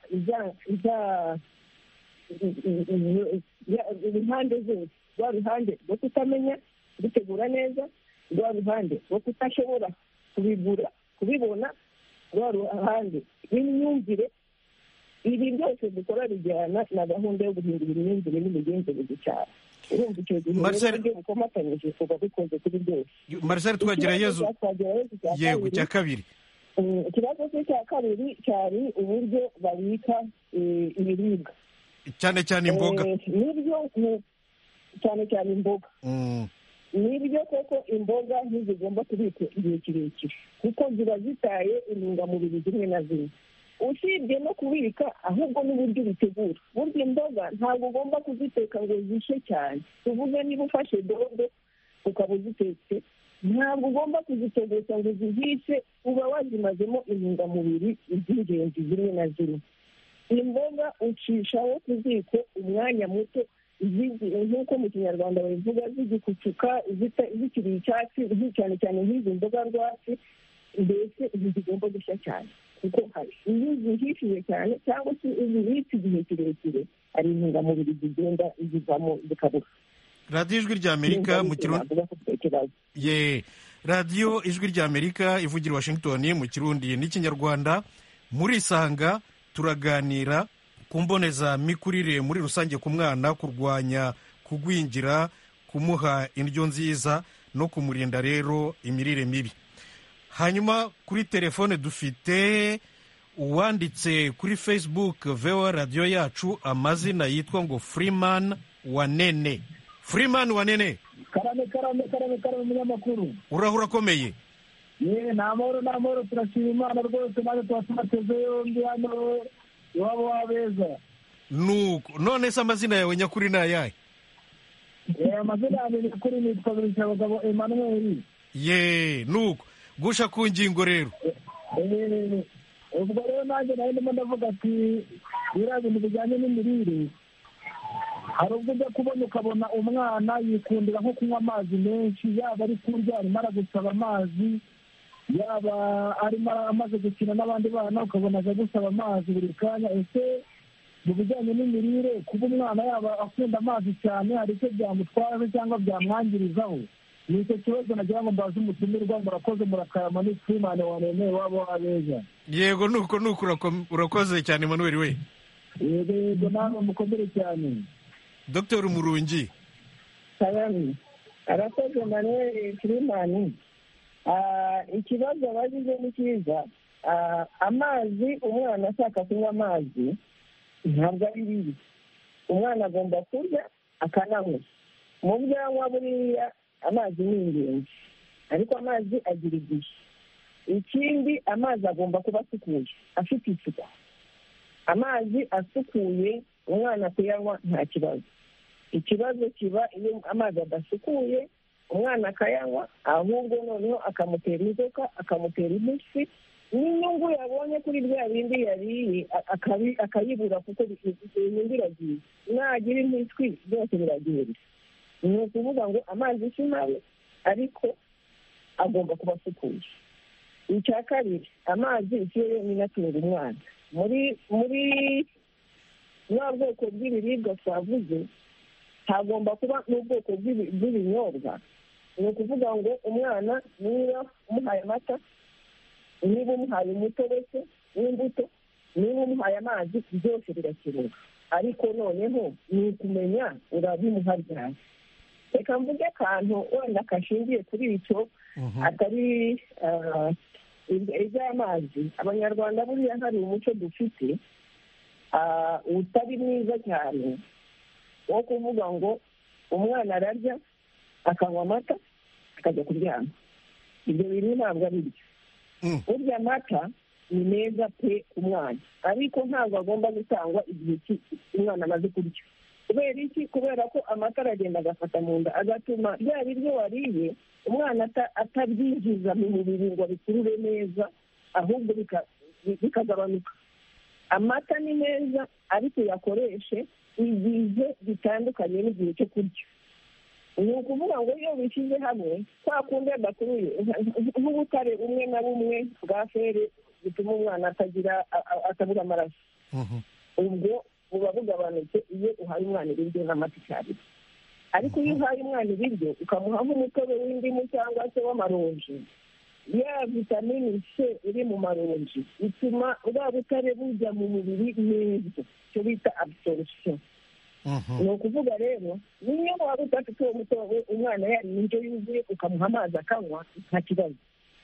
impande zose, rwa ruhande rwo kutamenya gutegura neza, rwa ruhande rwo kutashobora kubibona, rwa ruhande rw'imyumvire. Ibi byose dukora bijyana na gahunda yo guhindura imyumvire n'imigenzereze cyane. urumva icyo gihe uburyo bukomatanyije kuba bikoze kuri byose. Marcel Twagirayezu, yego, cya kabiri, ikibazo cye cya kabiri cyari uburyo babika ibiribwa, cyane cyane imboga. nibyo cyane cyane imboga. nibyo koko imboga ntizigomba kubikwa igihe kirekire kuko ziba zitaye intungamubiri zimwe na zimwe. usibye no kubika, ahubwo n'uburyo bitegura. burya imboga ntabwo ugomba kuziteka ngo zishye cyane. tuvuge niba ufashe dodo ukaba uzitetse, ntabwo ugomba kuzitogota ngo zihishe, uba wazimazemo intungamubiri z'ingenzi zimwe na zimwe. imboga ucishaho ku ziko umwanya muto, nk'uko mu kinyarwanda babivuga, zigikucuka, zikiri icyatsi, cyane cyane nk'izi mboga rwatsi, mbese zigomba gushya cyane kuko hari iyo zihishije cyane cyangwa se zibitse igihe kirekire, hari intungamubiri zigenda zivamo zikabura. radiyo ijwi ry'amerika mu kirundi, radiyo ijwi ry'amerika ivugira Washington mu kirundi n'ikinyarwanda. murisanga turaganira ku mbonezamikurire muri rusange ku mwana, kurwanya kugwingira, kumuha indyo nziza no kumurinda rero imirire mibi. hanyuma kuri telefone dufite uwanditse kuri Facebook VOA radiyo yacu, amazina yitwa ngo Freeman Wanene. Freeman Wanene, karame munyamakuru, urahura akomeye? yewe ni amahoro turashima Imana rwose, nawe tuba tubateze yombi hano iwabo w'abeza. nuko none se amazina yawe nyakuri ni ayahe? amazina yanjye nyakuri nitwa Birishabagabo Emmanuel. nuko gusha ku ngingo rero. ubwo rero nanjye nawe ndimo ndavuga ati biriya bintu bijyanye n'imirire, hari ubwo ujya kubona ukabona umwana yikundira nko kunywa amazi menshi, yaba ari kurya arimo aragusaba amazi, yaba arimo amaze gukina n'abandi bana ukabona aza gusaba amazi buri kanya. ese mu bijyanye n'imirire, kuba umwana yaba akunda amazi cyane, hari icyo byamutwara cyangwa byamwangirizaho? ni icyo kibazo nagira ngo mbaze umutumirwa. murakoze, murakarama. ni Freeman Wanene wabo w'abeza. yego, nuko urakoze cyane Manuel we. yego nawe mukomere cyane. Dr Murungi. arakoze Manuel Freeman. ikibazo abagize ni cyiza. amazi, umwana ashaka kunywa amazi ntabwo ari bibi. umwana agomba kurya akananywa. mu byo anywa buriya amazi ni ingenzi, ariko amazi agira igihe. ikindi, amazi agomba kuba asukuye, afite isuku. amazi asukuye umwana kuyanywa nta kibazo. ikibazo kiba iyo amazi adasukuye, umwana akayanywa, ahubwo noneho akamutera inzoka, akamutera impiswi, n'inyungu yabonye kuri bya bindi yariye akayibura kuko inyungu iragiye. nagira impiswi byose biragenda. ni ukuvuga ngo amazi si mabi ariko agomba kuba asukuye. icya kabiri, amazi icyo yonyine atunga umwana. muri bwa bwoko bw'ibiribwa twavuze hagomba kuba n'ubwoko bw'ibinyobwa. ni ukuvuga ngo umwana niba umuhaye amata, niba umuhaye umutobe se w'imbuto, niba umuhaye amazi, byose birakenewe. ariko noneho ni ukumenya urabimuha ryari. reka mvuge akantu wenda kashingiye kuri icyo atari iby'amazi. abanyarwanda buriya hari umuco dufite utari mwiza cyane wo kuvuga ngo umwana ararya akanywa amata akajya kuryama. ibyo bintu ntabwo ari byo. burya amata ni meza pe ku mwana, ariko ntabwo agomba gutangwa igihe umwana amaze kurya. kubera iki? kubera ko amata aragenda agafata mu nda, agatuma bya biryo wariye umwana atabyinjiza mu mubiri ngo bikurure neza, ahubwo bikagabanuka. amata ni meza ariko uyakoreshe igihe bitandukanye n'igihe cyo kurya. ni ukuvuga ngo iyo bishyize hamwe kwa kundi adakuruye nk'ubutare bumwe na bumwe bwa feri bituma umwana atabura amaraso, ubwo buba bugabanutse iyo uhaye umwana ibiryo n'amata icyarimwe. ariko iyo uhaye umwana ibiryo ukamuha nk'umutobe w'indimu cyangwa se w'amaronji, ya vitamini C iri mu maronji ituma bwa butare bujya mu mubiri neza, icyo bita absorption. ni ukuvuga rero niyo waba udafite uwo mutobe umwana yariye indyo yuzuye ukamuha amazi akanywa nta kibazo.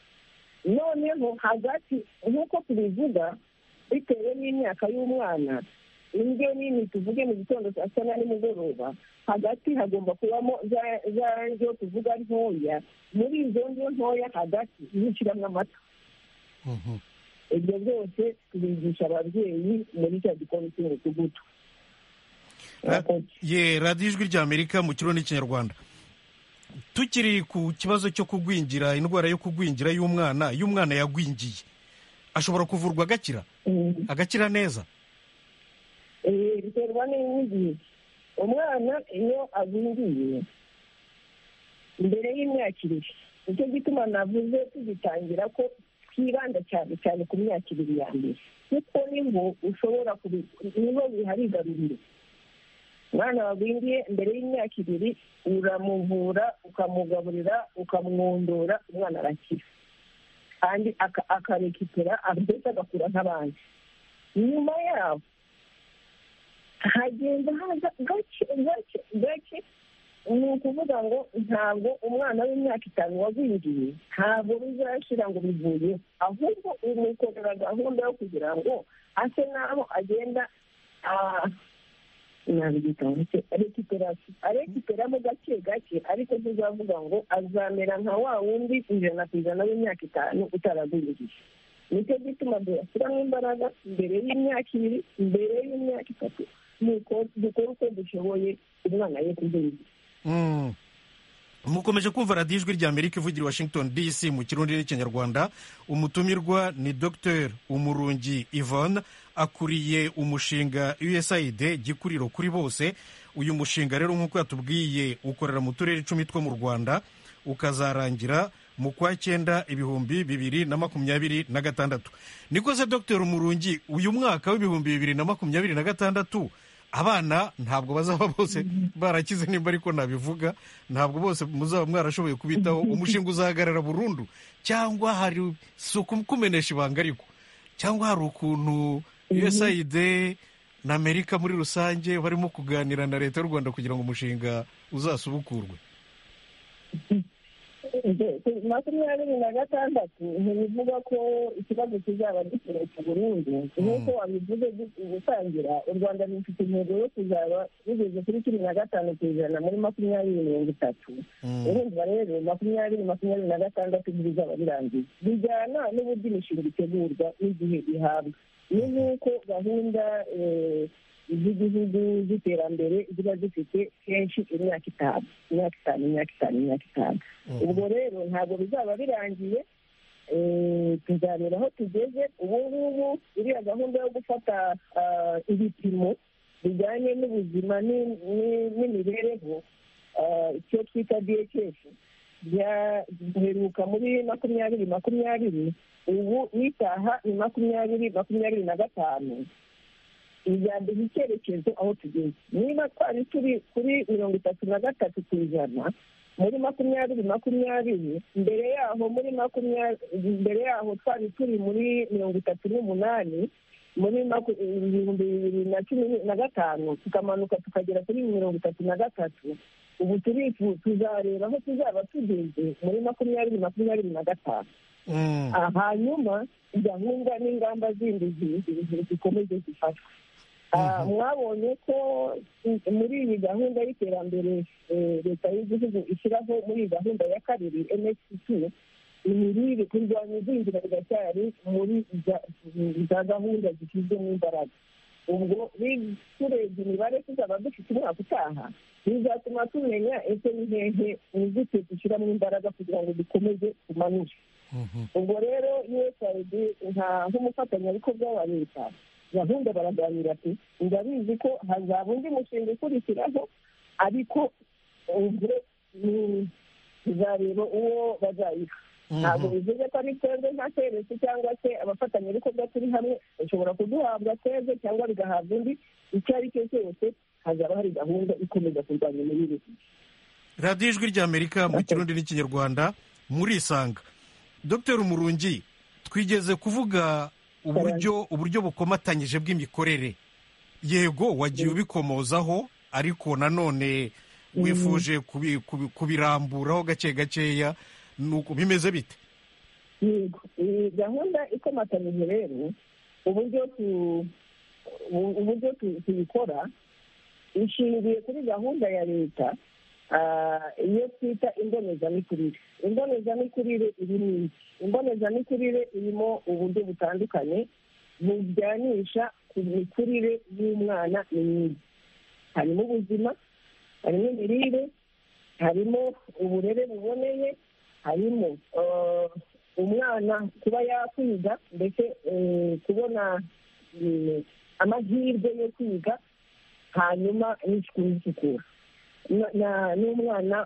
noneho hagati nk'uko tubivuga bitewe n'imyaka y'umwana, indyo nini tuvuge mu gitondo saa sita na nimugoroba, hagati hagomba kubamo za ndyo tuvuga ntoya. muri izo ndyo ntoya hagati yishyiramo amata. ibyo byose tubigisha ababyeyi muri cya gikoni cy'umudugudu. radiyo ijwi ry'Amerika mu kirundi n'ikinyarwanda. tukiri ku kibazo cyo kugwingira, indwara yo kugwingira y'umwana, iyo umwana yagwingiye ashobora kuvurwa agakira neza? biterwa n'igihe. umwana iyo agwingiye mbere y'imyaka ibiri, nicyo gituma navuze tugitangira ko twibanda cyane cyane ku myaka ibiri ya mbere, kuko niho ushobora niho biharigarurira. umwana wagwingiye mbere y'imyaka ibiri uramuvura, ukamugaburira, ukamwondora, umwana arakira kandi akarekipera, ndetse agakura nk'abandi. nyuma yaho hagenda haza gake. ni ukuvuga ngo ntabwo umwana w'imyaka 5 wagwingiye ntabwo bizashira ngo bivuye, ahubwo umukorera gahunda yo kugira ngo ase naho agenda arekiperamo gake gake, ariko tuzavuga ngo azamera nka wa wundi 100% w'imyaka 5 utaragwingiye. nicyo gituma dushyiramo imbaraga mbere y'imyaka 2, mbere y'imyaka 3, nuko dukora uko dushoboye umwana ye kugwingira. mukomeje kumva radiyo ijwi ry'Amerika ivugira i Washington DC mu kirundi n'ikinyarwanda. umutumirwa ni Dr Umurungi Yvonne, akuriye umushinga USAID gikuriro kuri bose. uyu mushinga rero nk'uko yatubwiye ukorera mu turere 10 two mu Rwanda, ukazarangira mu kwa 9 2026. niko se Dr Umurungi, uyu mwaka w'ibihumbi 2026 abana ntabwo bazaba bose barakize, nimba ariko nabivuga, ntabwo bose muzaba mwarashoboye kubitaho. umushinga uzahagarara burundu, cyangwa hari kumenesha ibanga, ariko cyangwa hari ukuntu USAID na Amerika muri rusange barimo kuganira na leta y'u Rwanda kugira ngo umushinga uzasubukurwe? 2026 ntibivuga ko ikibazo kizaba gikoreshwa burundu. nk'uko wabivuze gutangira, u Rwanda rufite intego yo kuzaba rugeze kuri 15% muri 2030. urumva rero 2026 bizaba birangiye. bijyana n'uburyo imishinga itegurwa n'igihe ihabwa. ni nk'uko gahunda z'igihugu z'iterambere ziba zifite kenshi imyaka 5. ubwo rero ntabwo bizaba birangiye. tuzareba aho tugeze. ubu ngubu iriya gahunda yo gufata ibipimo bijyanye n'ubuzima n'imibereho icyo twita DHS duheruka muri 2020, ubu n'itaha ni 2025 izaduha icyerekezo aho tugeze. Niba twari turi kuri 33% muri 2020, mbere yaho twari turi muri 38 muri 2015, tukamanuka tukagera kuri 33. Ubu tuzareba aho tuzaba tugeze muri 2025. Hanyuma gahunda n'ingamba zindi zikomeze zifatwa. Mwabonye ko muri iyi gahunda y'iterambere leta y'igihugu ishyiraho muri iyi gahunda ya kabiri MSP2, imirire, kurwanya igwingira riracyari muri za gahunda zishyizwemo imbaraga. Ubwo turebye imibare tuzaba dufite umwaka utaha, bizatuma tumenya ese ni hehe nizite dushyiramo imbaraga kugira ngo dukomeze tumanure. Ubwo rero USAID nk'umufatanyabikorwa wa leta, gahunda baraganira ati ndabizi ko hazaba undi mushinga ukurikiraho, ariko ubwo tuzareba uwo bazayiha. Ntabwo bivuze ko ari twebwe nka seresi cyangwa se abafatanyabikorwa turi hamwe, bashobora kuduhabwa twebwe cyangwa bigahabwa undi. Icyo ari cyo cyose hazaba hari gahunda ikomeza kurwanya imirire. radiyo ijwi ry'Amerika mu Kirundi n'Ikinyarwanda murisanga. Dr Murungi, twigeze kuvuga uburyo bukomatanyije bw'imikorere. Yego wagiye ubikomozaho, ariko nanone wifuje kubiramburaho gake gakeya. Nuko bimeze bite? Yego, gahunda ikomatanyije rero uburyo tubikora ishingiye kuri gahunda ya leta iyo twita imbonezamikurire. Imbonezamikurire irimo uburyo butandukanye bujyanisha ku mikurire y'umwana myiza. Harimo ubuzima, harimo imirire, harimo uburere buboneye, harimo umwana kuba yakwiga ndetse kubona amahirwe yo kwiga, hanyuma n'isuku n'isukura, n'umwana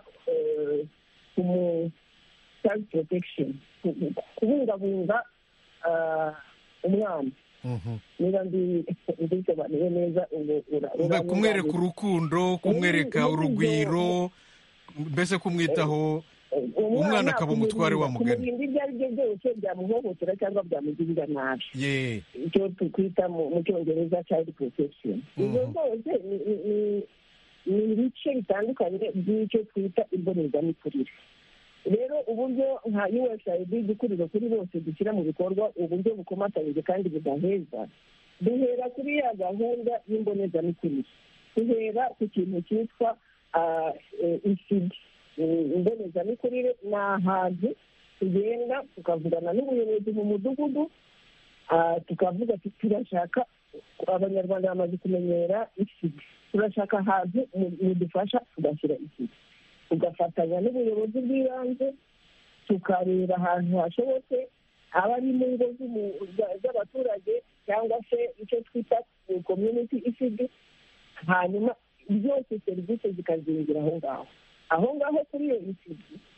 child protection, kubungabunga umwana. Niba mbisobanuye neza, kumwereka urukundo, kumwereka urugwiro, mbese kumwitaho, umwana akaba umutware wa mugani. Kumurinda ibyo ari byo byose byamuhohotera cyangwa byamugirira nabi, icyo twita mu Cyongereza child protection. Ibyo byose ni ibice bitandukanye by'icyo twita imbonezamikurire. Rero uburyo nka USAID igikuriro kuri bose dushyira mu bikorwa uburyo bukomatanyije kandi budaheza, duhera kuri ya gahunda y'imbonezamikurire. Duhera ku kintu cyitwa ECD. Imbonezamikurire ni ahantu tugenda tukavugana n'ubuyobozi mu mudugudu, tukavuga ati turashaka, abanyarwanda bamaze kumenyera ECD, turashaka ahantu mudufasha tugashyira ECD. Tugafatanya n'ubuyobozi bw'ibanze tukareba ahantu hashobotse, aba ari mu ngo z'abaturage cyangwa se icyo twita community ECD, hanyuma byose serivisi zikazingira aho ngaho kuri iyo ECD.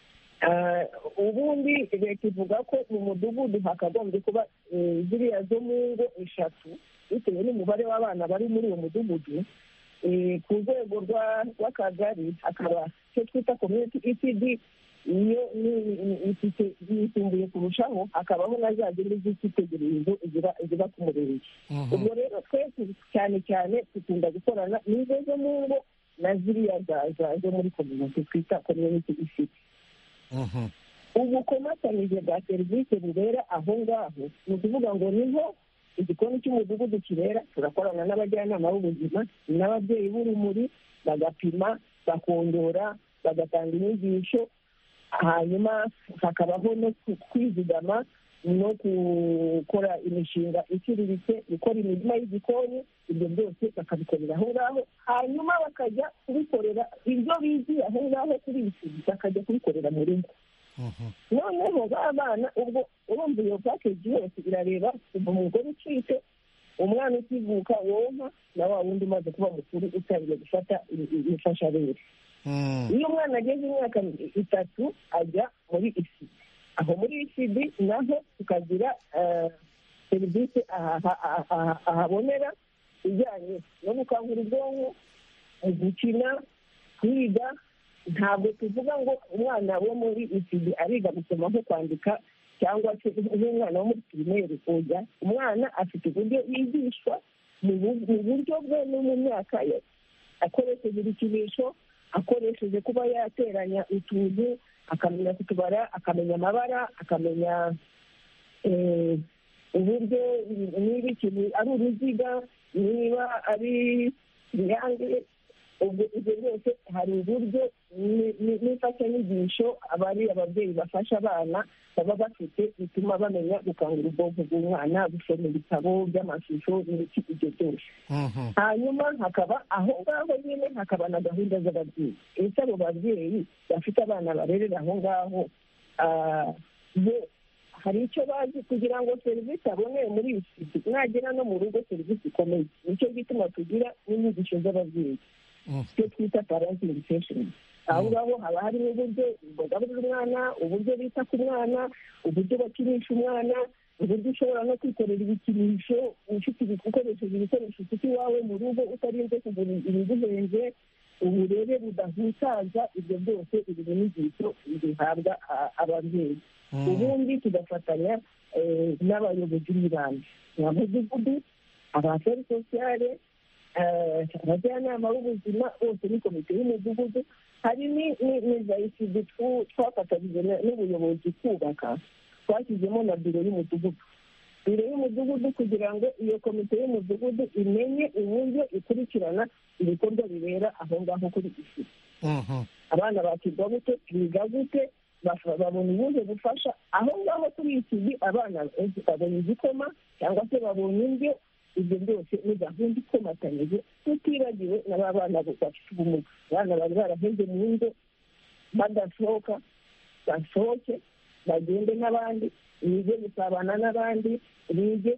Ubundi leta ivuga ko mu mudugudu hakagombye kuba ziriya zo mu ngo 3, bitewe n'umubare w'abana bari muri uwo mudugudu. Ku rwego rw'akagari hakaba icyo twita community ECD, iyo yisumbuye kurushaho, hakabaho na za zindi z'icyitegererezo ziba ku murenge. Ubwo rero twese cyane cyane dukunda gukorana n'izo zo mu ngo na ziriya zo muri community twita community ECD. Ubukomatanyije bwa serivisi bubera aho ngaho, ni ukuvuga ngo niho igikoni cy'umudugudu kibera. Turakorana n'abajyanama b'ubuzima n'ababyeyi b'urumuri, bagapima, bakondora, bagatanga inyigisho, hanyuma hakabaho no kwizigama no gukora imishinga iciriritse, gukora imirima y'igikoni. Ibyo byose bakabikorera aho ngaho, hanyuma bakajya kubikorera ibyo bigiye aho ngaho kuri iki, bakajya kubikorera mu rugo. Noneho b'abana, ubwo urumva iyo package yose irareba kuva umugore ucitse, umwana ukivuka wonka, na wa wundi umaze kuba mukuru utangiye gufata imfashabere. iyo umwana ageze imyaka 3 ajya muri ECD. Aho muri ECD naho tukagira serivisi ahabonera ijyanye no gukangura ubwonko, gukina, kwiga. Ntabwo tuvuga ngo umwana wo muri ECD ariga gusoma nko kwandika cyangwa se nk'umwana wo muri pirimeri. Oya, umwana afite uburyo yigishwa mu buryo bwe no mu myaka ye, akoresheje ibikinisho, akoresheje kuba yateranya utuntu, akamenya kutubara, akamenya amabara, akamenya uburyo niba ikintu ari uruziga, niba ari triangle. Ubwo ibyo byose hari uburyo n'imfashanyigisho ababyeyi bafasha abana baba bafite bituma bamenya gukangura ubwonko bw'umwana, gusoma ibitabo by'amashusho n'ibiki ibyo byose. Hanyuma hakaba aho ngaho nyine hakaba na gahunda z'ababyeyi. Ese abo babyeyi bafite abana barerera aho ngaho bo hari icyo bazi kugira ngo serivisi aboneye muri iyi siti nagera no mu rugo serivisi ikomeye. Nicyo gituma tugira n'inyigisho z'ababyeyi icyo twita parenting education. aho ngaho haba harimo uburyo bagaburira umwana, uburyo bita ku mwana, uburyo bakinisha umwana, uburyo ushobora no kwikorera ibikinisho ukoresheje ibikoresho ufite iwawe mu rugo utarinze kugura ibiguhenze, uburere budahutaza. Ibyo byose ibi nyigisho bihabwa ababyeyi. Ubundi tugafatanya n'abayobozi b'ibanze, abamudugudu, abaferi sosiyale, abajyanama b'ubuzima bose ni komite y'umudugudu. Hari n'iza ECD twafatanyije n'ubuyobozi kubaka, twashyizemo na biro y'umudugudu. Biro y'umudugudu kugira ngo iyo komite y'umudugudu imenye uburyo ikurikirana ibikorwa bibera aho ngaho kuri ECD. Abana bakirwa gute, biga gute, babona ubuhe bufasha aho ngaho kuri ECD. Abana babona igikoma cyangwa se babona indyo. Ibyo byose ni gahunda ikomatanyije, tutibagiwe n'aba bana bafite ubumuga. Abana bari baraheze mu ngo badasohoka, basohoke bagende n'abandi, bige gusabana n'abandi, bige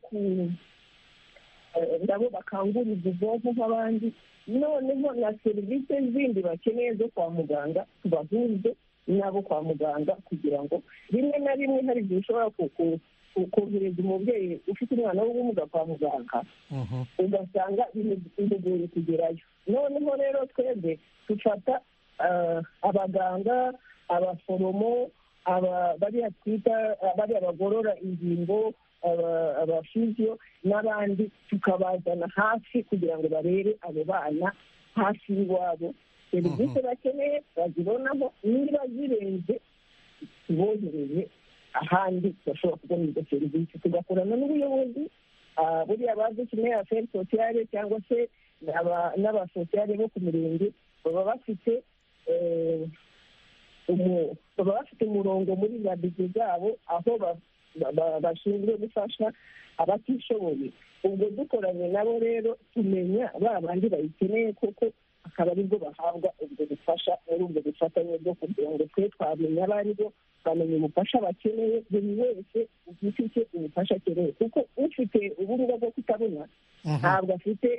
nabo bakangurirwa ubwonko nk'abandi. Noneho na serivisi zindi bakeneye zo kwa muganga tubahuze nabo kwa muganga, kugira ngo rimwe na rimwe hari igihe ushobora kohereza umubyeyi ufite umwana w'ubumuga kwa muganga, ugasanga bimugoye kugerayo. Noneho rero twebwe dufata abaganga, abaforomo, bariya twita bariya bagorora ingingo, abafiziyo n'abandi, tukabazana hafi kugira ngo barebe abo bana hafi y'iwabo. Serivisi bakeneye bazibonamo, niba zirenze tubohereze ahandi bashobora kubona izo serivisi. Tugakorana n'ubuyobozi, buriya badukeneye aferi sosiyale cyangwa se n'abasosiyale bo ku mirenge, baba bafite umurongo muri za bije zabo aho bashinzwe gufasha abatishoboye. Ubwo dukoranye nabo rero tumenya ba bandi bayikeneye koko, akaba aribwo bahabwa ubwo bufasha muri ubwo bufatanye bwo kugira ngo twe twamenya abo ari bo, bamenya ubufasha bakeneye. Buri wese ufite ubufasha akeneye, kuko ufite ubumuga bwo kutabona ntabwo afite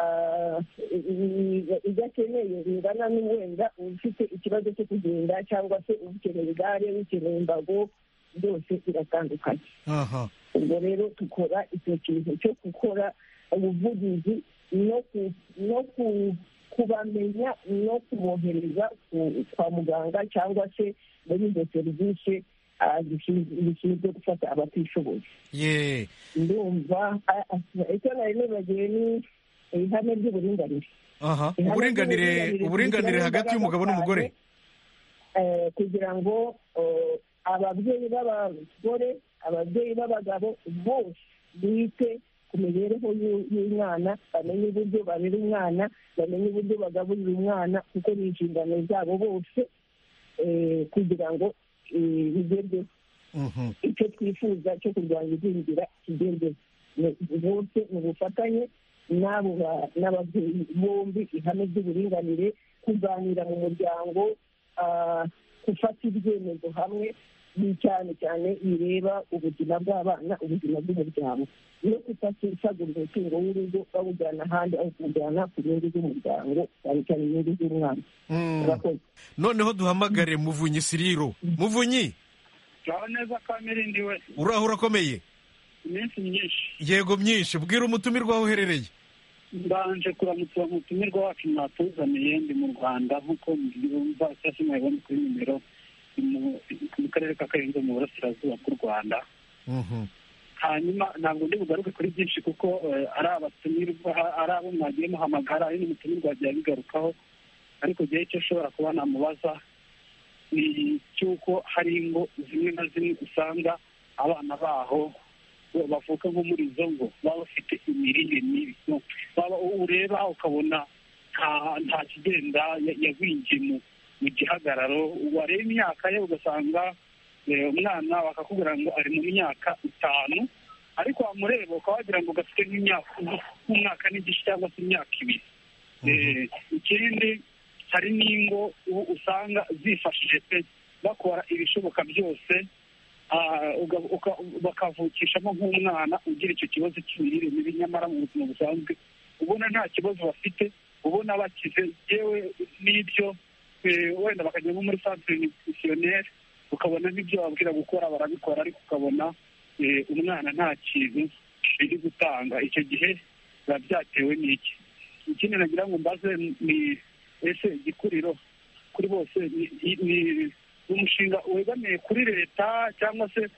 ibyo akeneye bingana n'uwenda ufite ikibazo cyo kugenda, cyangwa se ukeneye igare, ukeneye imbago, byose biratandukanye. ubwo rero dukora icyo kintu cyo gukora ubuvugizi no kubamenya no kubohereza kwa muganga, cyangwa se muri izo serivisi zishinzwe gufata abatishoboye. Ndumva icyo nari nibagiwe ni ihame ry'uburinganire. Uburinganire hagati y'umugabo n'umugore, kugira ngo ababyeyi b'abagore, ababyeyi b'abagabo bose bite ku mibereho y'umwana, bamenye uburyo barera umwana, bamenye uburyo bagaburira umwana, kuko ni inshingano zabo bose, kugira ngo bigerweho icyo twifuza cyo kurwanya igwingira kigerweho. Bose mu bufatanye n'ababyeyi bombi, ihame ry'uburinganire, kuganira mu muryango, gufata ibyemezo hamwe, cyane cyane bireba ubuzima bw'abana, ubuzima bw'umuryango, no kutasagura umutungo w'urugo bawujyana ahandi, aho kuwujyana ku nyungu z'umuryango, cyane cyane inyungu z'umwana. Noneho duhamagare Muvunyi Siriro. Muvunyi, uraho neza Kamirindi we? uraho urakomeye? Iminsi myinshi. Yego myinshi. Bwira umutumirwa aho uherereye. Mbanje kuramutsa umutumirwa wacu mwatuzaniye, ndi mu Rwanda nk'uko mbyumva cyangwa se mwabibona kuri nimero, mu karere ka Karenzo mu burasirazuba bw'u Rwanda. Hanyuma ntabwo ndi bugaruke kuri byinshi kuko ari abatumirwa, ari abo mwagiye muhamagara, ari n'umutumirwa wagiye abigarukaho, ariko igihe icyo ushobora kuba namubaza ni cy'uko hari ingo zimwe na zimwe usanga abana baho bavuka nko muri izo ngo baba bafite imirire mibi, ureba ukabona nta kigenda, yagwingiye mu gihagararo, wareba imyaka ye ugasanga umwana bakakubwira ngo ari mu myaka 5, ariko wamureba ukaba wagira ngo gafite nk'umwaka n'igice cyangwa se imyaka 2. Ikindi hari n'ingo usanga zifashije pe bakora ibishoboka byose bakavukishamo nk'umwana ugira icyo kibazo cy'imirire mibi, nyamara mu buzima busanzwe ubona nta kibazo bafite, ubona bakize, yewe n'ibyo wenda bakajya nko muri centre nutritionnelle ukabona n'ibyo babwira gukora barabikora, ariko ukabona umwana nta kintu biri gutanga. Icyo gihe biba byatewe n'iki? Ikindi nagira ngo mbaze ni ese igikuriro kuri bose ni umushinga wegamiye kuri leta cyangwa se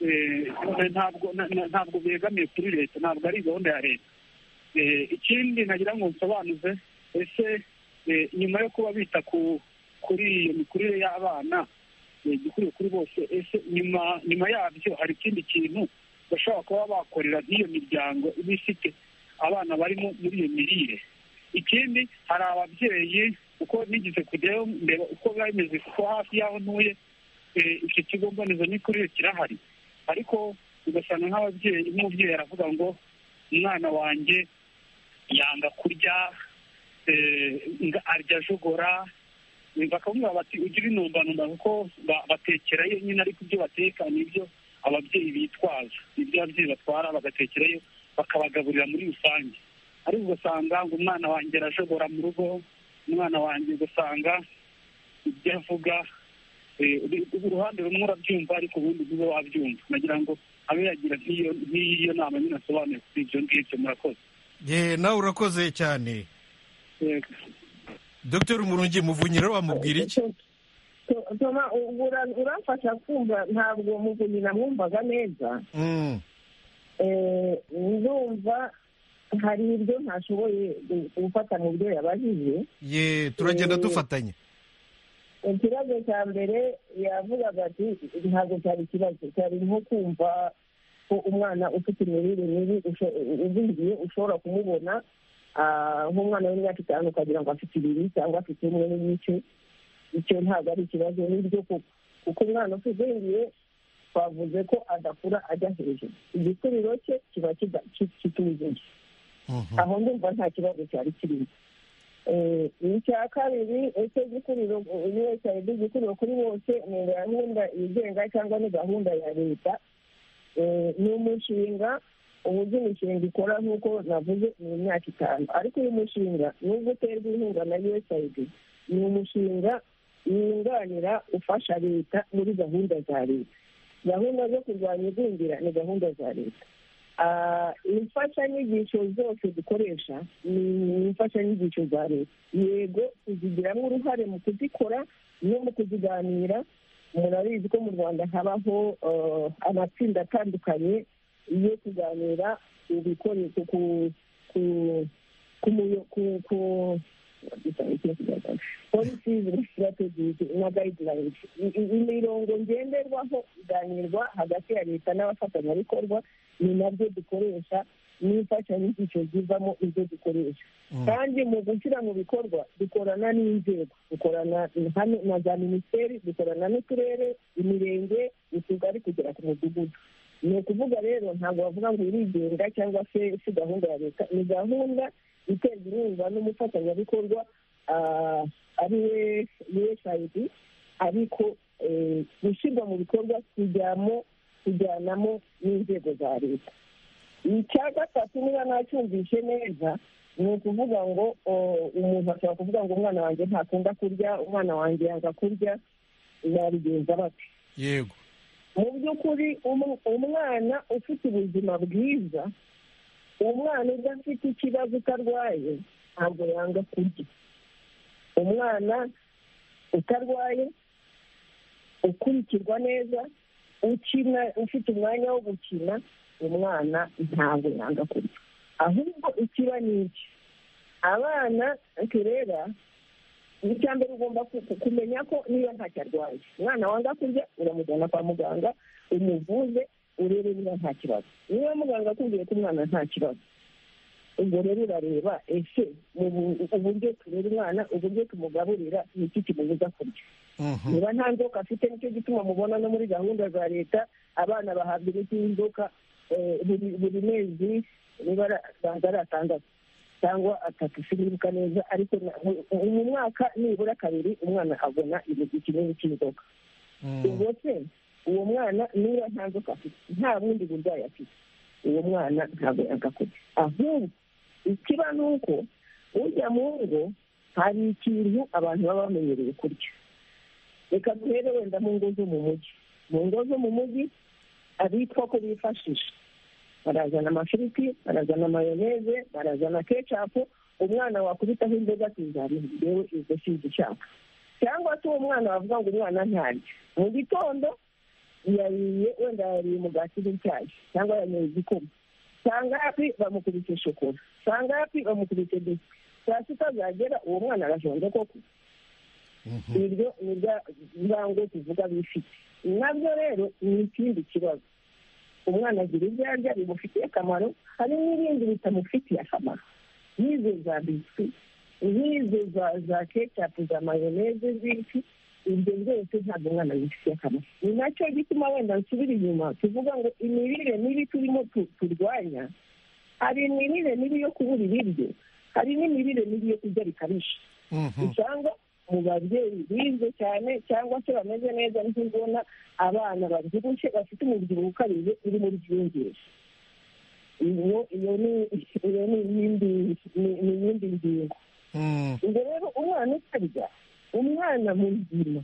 ntabwo begamiye kuri leta, ntabwo ari gahunda ya leta? Ikindi nagira ngo nsobanuze, ese nyuma yo kuba bita kuri iyo mikurire y'abana, igikuriro kuri bose, ese nyuma yabyo hari ikindi kintu bashobora kuba bakorera nk'iyo miryango iba ifite abana barimo muri iyo mirire? Ikindi, hari ababyeyi, uko nigeze kujyayo ndeba uko biba bimeze, kuko hafi y'aho ntuye icyo kigo mbonezamikurire kirahari, ariko ugasanga nk'ababyeyi, nk'umubyeyi aravuga ngo umwana wanjye yanga kurya, arya ajogora, bakamubwira bati ugire intumbanumba kuko batekerayo nyine, ariko ibyo bateka nibyo ababyeyi bitwaza, ibyo ababyeyi batwara bagatekerayo bakabagaburira muri rusange, ariko ugasanga ngo umwana wanjye arajogora mu rugo, umwana wanjye ugasanga ibyo avuga uruhande rumwe urabyumva ariko ubundi ntube wabyumva. Nagira ngo abe yagira nk'iyo nama nyine asobanuye kuri ibyo ngibyo. Murakoze. Nawe urakoze cyane. Dr. Murungi Muvunyi rero wamubwira iki? Uramfasha kumva, ntabwo Muvunyi namwumvaga neza. Ndumva hari ibyo ntashoboye gufata mu byo yabajije. Turagenda dufatanye. Ikibazo cya mbere yavugaga ati ntabwo cyari ikibazo, cyari nko kumva ko umwana ufite imirire mibi ugwingiye ushobora kumubona nk'umwana w'imyaka 5 ukagira ngo afite 2 cyangwa afite 1 n'igice. Icyo ntabwo ari ikibazo, n'ibyo kuko umwana ugwingiye twavuze ko adakura ajya hejuru, igikuriro cye kiba kituzuye. Aho ndumva nta kibazo cyari kirimo. Icya kabiri, ese igikuriro igikuriro kuri bose ni gahunda yigenga cyangwa ni gahunda ya leta? Ni umushinga, uburyo imishinga ikora nk'uko navuze ni imyaka 5, ariko uyu mushinga nubwo uterwa inkunga na USAID, ni umushinga yunganira ufasha leta muri gahunda za leta. Gahunda zo kurwanya igwingira ni gahunda za leta. Imfashanyigisho zose dukoresha ni imfashanyigisho za leta, yego tuzigiramo uruhare mu kuzikora no mu kuziganira. Murabizi ko mu Rwanda habaho amatsinda atandukanye yo kuganira ibikoresho policies, strategies na guidelines, imirongo ngenderwaho iganirwa hagati ya leta n'abafatanyabikorwa, ni nabyo dukoresha n'imfashanyigisho zivamo ibyo dukoresha. Kandi mu gushyira mu bikorwa dukorana n'inzego, dukorana na za minisiteri, dukorana n'uturere, imirenge, utugari kugera ku mudugudu. Ni ukuvuga rero ntabwo bavuga ngo irigenga cyangwa se si gahunda ya leta, ni gahunda iterwa inkunga n'umufatanyabikorwa ari we USAID, ariko gushyirwa mu bikorwa kujyanamo n'inzego za leta. icya gatatu niba nacyumvishe neza ni ukuvuga ngo umuntu ashobora kuvuga ngo umwana wanjye ntakunda kurya, umwana wanjye yanga kurya, babigenza bate? yego, mu by'ukuri umwana ufite ubuzima bwiza, umwana udafite ikibazo utarwaye ntabwo yanga kurya. umwana utarwaye, ukurikirwa neza, ukina, ufite umwanya wo gukina, umwana ntabwo yanga kurya. ahubwo ikiba ni iki? abana turera, icya mbere ugomba kumenya ko niba ntacyo arwaye, umwana wanga kurya uramujyana kwa muganga umuvuze urebe niba nta kibazo. niba muganga akubwiye ko umwana nta kibazo, ubwo rero urareba ese uburyo turera umwana, uburyo tumugaburira ni iki kimubuza kurya. niba nta nzoka afite, nicyo gituma mubona no muri gahunda za leta abana bahabwa imiti y'inzoka buri mezi, niba ari atandatu cyangwa atatu sinibuka neza, ariko mu mwaka nibura kabiri umwana abona ikinini cy'inzoka. ubwo se uwo mwana niba nta nzoka afite, nta bundi burwayi afite, uwo mwana ntabwo yanga kurya. ahubwo ikiba ni uko ujya mu ngo hari ikintu abantu baba bamenyereye kurya. reka duhere wenda mu ngo zo mu mujyi. mu ngo zo mu mujyi abitwa ko bifashisha, barazana amafiriti, barazana mayoneze, barazana kecapu, umwana wakubitaho imboga tuzari yewe izo sinzi ishaka. cyangwa se uwo mwana bavuga ngo umwana ntarya, mu gitondo yariye wenda yariye umugati n'icyayi cyangwa yanyoye igikoma, saa ngapi bamukubise shokora, saa ngapi bamukubise biswi, saa sita zagera uwo mwana arashonje koko. ibyo ni bya ngo tuvuga bifite. nabyo rero ni ikindi kibazo. umwana agira ibyo arya bimufitiye akamaro, hari n'ibindi bitamufitiye akamaro, nk'izo za biswi, nk'izo za kecapu, za mayoneze z'iki, ibyo byose ntabwo umwana bifitiye akamaro. ni nacyo gituma wenda nsubira inyuma tuvuga ngo imirire mibi turimo turwanya, hari imirire mibi yo kubura ibiryo, hari n'imirire mibi yo kurya bikabije. usanga mu babyeyi bize cyane cyangwa se bameze neza, ntibona abana babyibushye bafite umubyibuho ukabije uri muri byiyongera. iyo ni iyindi ngingo. ubwo rero umwana utarya, umwana muzima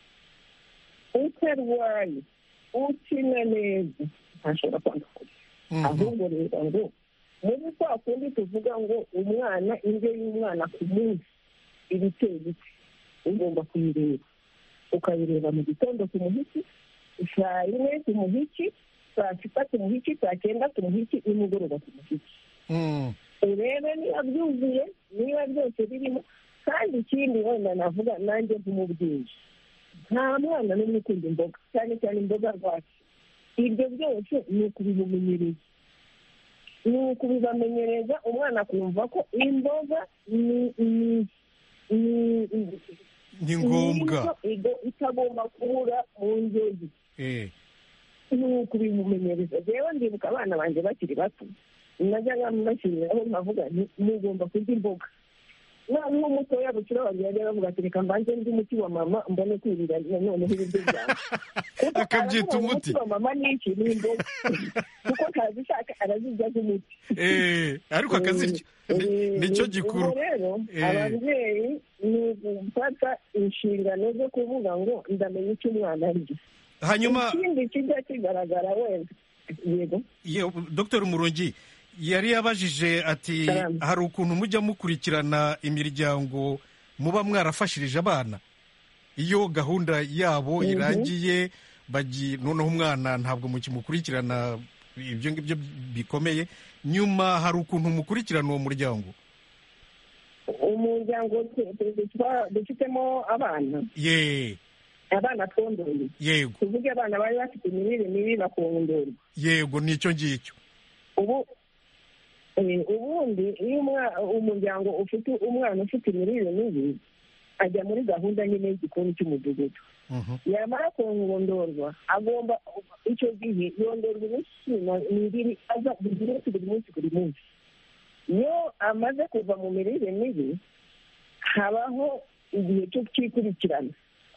utarwaye, ukina neza, ntashobora kwanga kurya. ahubwo rero ngo muri kwa kundi tuvuga ngo umwana, indyo y'umwana ku munsi ibiteye bite, ugomba kuyireba, ukayireba mu gitondo ku muhiki, saa yine ku muhiki, saa sita ku muhiki, saa cyenda ku muhiki, nimugoroba ku muhiki. urebe niba byuzuye, niba byose birimo. kandi ikindi wenda navuga nanjye nk'umubyeyi, nta mwana n'umwe ukunda imboga, cyane cyane imboga rwatsi. ibyo byose ni ukubimumenyereza, ni ukubibamenyereza, umwana akumva ko imboga ni ngombwa, itagomba kubura mu ndyo ye. ni ukubimumenyereza. rero ndibuka abana banjye bakiri bato, najyaga mbashyiriraho nkavuga nti mugomba kurya imboga. noneho umutoya bukira wanjye yajya bavuga ati reka mbanze ndi umuti wa mama mbone kwirira noneho ibiryo byawe. akabyita umuti wa mama ni iki? ni imboga. kuko kazishaka arazirya nk'umuti. ariko akazirya nicyo gikuru. rero ababyeyi ni ugufata inshingano zo kuvuga ngo ndamenya icyo umwana arya. hanyuma ikindi kijya kigaragara wenda. yego Dr. Murungi yari yabajije ati hari ukuntu mujya mukurikirana imiryango muba mwarafashirije abana iyo gahunda yabo irangiye, noneho umwana ntabwo mukimukurikirana, ibyo ngibyo bikomeye. nyuma hari ukuntu mukurikirana uwo muryango? umuryango dufitemo abana, abana twondoye, yego, tuvuge abana bari bafite imirire mibi bakondorwa, yego, nicyo ngicyo. ubundi iyo umuryango ufite umwana ufite imirire mibi ajya muri gahunda nyine y'igikoni cy'umudugudu. yamara kongondorwa agomba icyo gihe yondorwa iminsi aza buri munsi. iyo amaze kuva mu mirire mibi habaho igihe cyo kwikurikirana,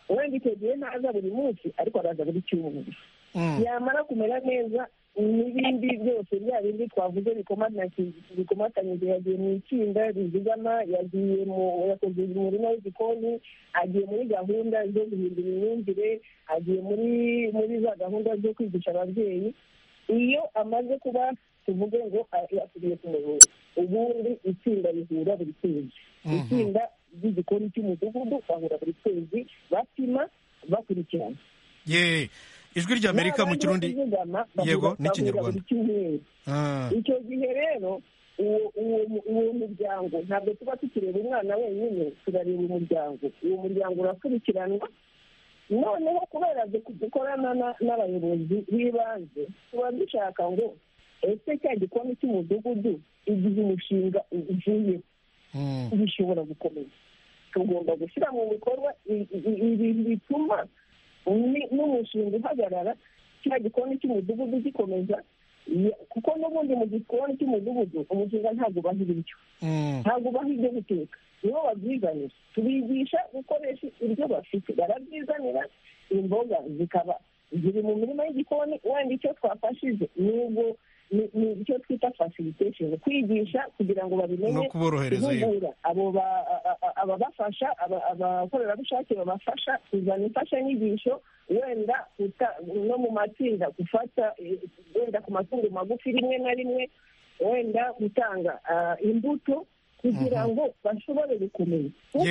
wenda icyo gihe ntaza buri munsi ariko araza buri cyumweru. yamara kumera neza n'ibindi byose bya bindi twavuze bikomatanyije, yagiye mu itsinda rizigama, yakoze umurima w'igikoni, agiye muri gahunda zo guhindura imyumvire, agiye muri za gahunda zo kwigisha ababyeyi. iyo amaze kuba tuvuge ngo yasubiye ku murongo, ubundi itsinda rihura buri kwezi. itsinda ry'igikoni cy'umudugudu bahura buri kwezi, bapima bakurikirana. ijwi ry'Amerika mu Kirundi yego n'ikinyarwanda. icyo gihe rero uwo muryango ntabwo tuba tukireba umwana wenyine, turareba umuryango. uwo muryango urakurikiranwa. noneho kubera dukorana n'abayobozi b'ibanze, tuba dushaka ngo ese cya gikoni cy'umudugudu igihe umushinga uvuyeho bishobora gukomeza. tugomba gushyira mu bikorwa ibintu bituma n'umushinga uhagarara, cya gikoni cy'umudugudu gikomeza, kuko n'ubundi mu gikoni cy'umudugudu umushinga ntabwo ubaha ibiryo, ntabwo ubaha ibyo guteka, nibo babyizanira. tubigisha gukoresha ibyo bafite, barabyizanira. imboga zikaba ziri mu mirima y'igikoni. wenda icyo twafashije n'ubwo ni icyo twita facilitation, kwigisha kugira ngo babimenye, guhugura ababafasha, abakorerabushake babafasha kuzana imfashanyigisho, wenda no mu matsinda gufata, wenda ku matungo magufi rimwe na rimwe, wenda gutanga imbuto kugira ngo bashobore gukomeza.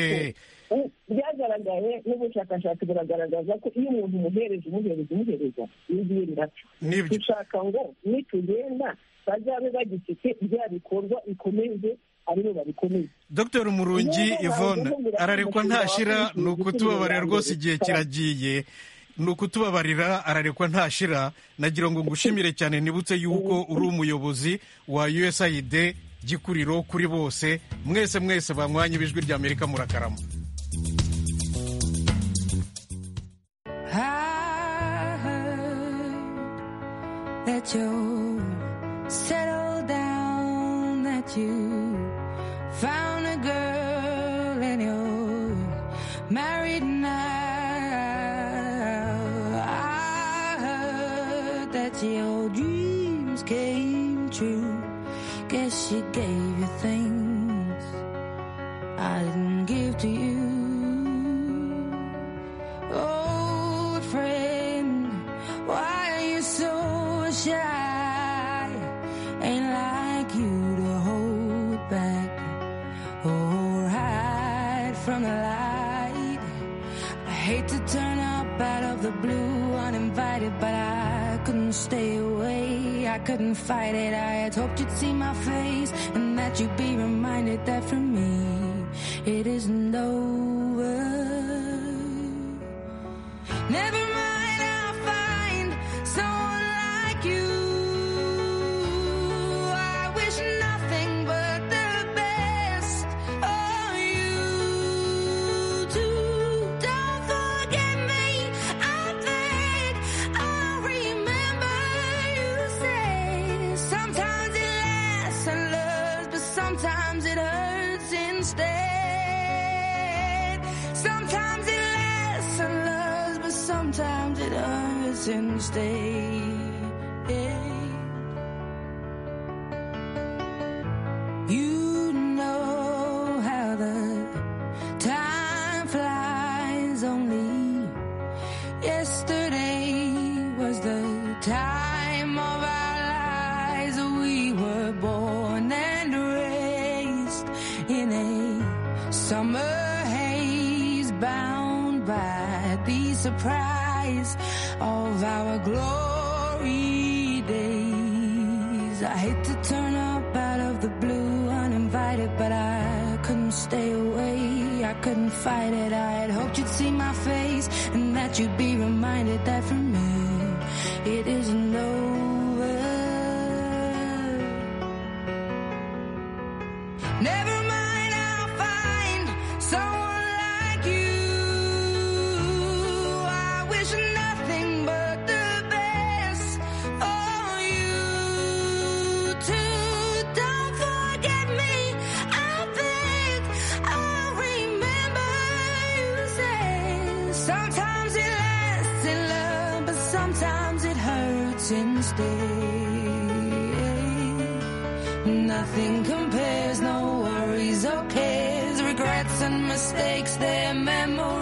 byagaragaye n'ubushakashatsi buragaragaza ko iyo umuntu umuhereza n'igihe birapfa. dushaka ngo nitugenda bazabe bagifite bya bikorwa bikomeze, aribo babikomeze. Dr Murungi Yvonne ararekwa ntashira. ni ukutubabarira rwose, igihe kiragiye. ni ukutubabarira, ararekwa ntashira. nagira ngo ngushimire cyane, nibutse yuko uri umuyobozi wa USAID gikuriro kuri bose. mwese bamwanya b'ijwi ry'Amerika murakarama. That you settled down, that you found a girl and you're married now. I heard that your dreams came true. Guess she gave you things I didn't give to you. Old friend, why are you so shy? Ain't like you to hold back or hide from the light. I hate to turn up out of the blue uninvited, but I couldn't stay away. I couldn't fight it. I had hoped you'd see my face and that you'd be reminded that for me it isn't over. Never mind, I'll find someone like you. I wish nothing but the best of you too. Don't forget me, I think I'll remember you say sometimes it lasts and loves, but sometimes it hurts instead. Sometimes it lasts and loves, but sometimes it hurts instead. You know how the time flies. Only yesterday was the time of our lives. We were born and raised in a summer haze, bound by the surprise of our glory days. I hate to turn up out of the blue uninvited, but I couldn't stay away. I couldn't fight it. I had hoped you'd see my face and that you'd be reminded that for me it isn't over. Never mind, I'll find someone like you. I wish nothing but the best for you too. Don't forget me, I think I'll remember you say sometimes stay. Nothing compares, no worries or cares, regrets and mistakes, their memories.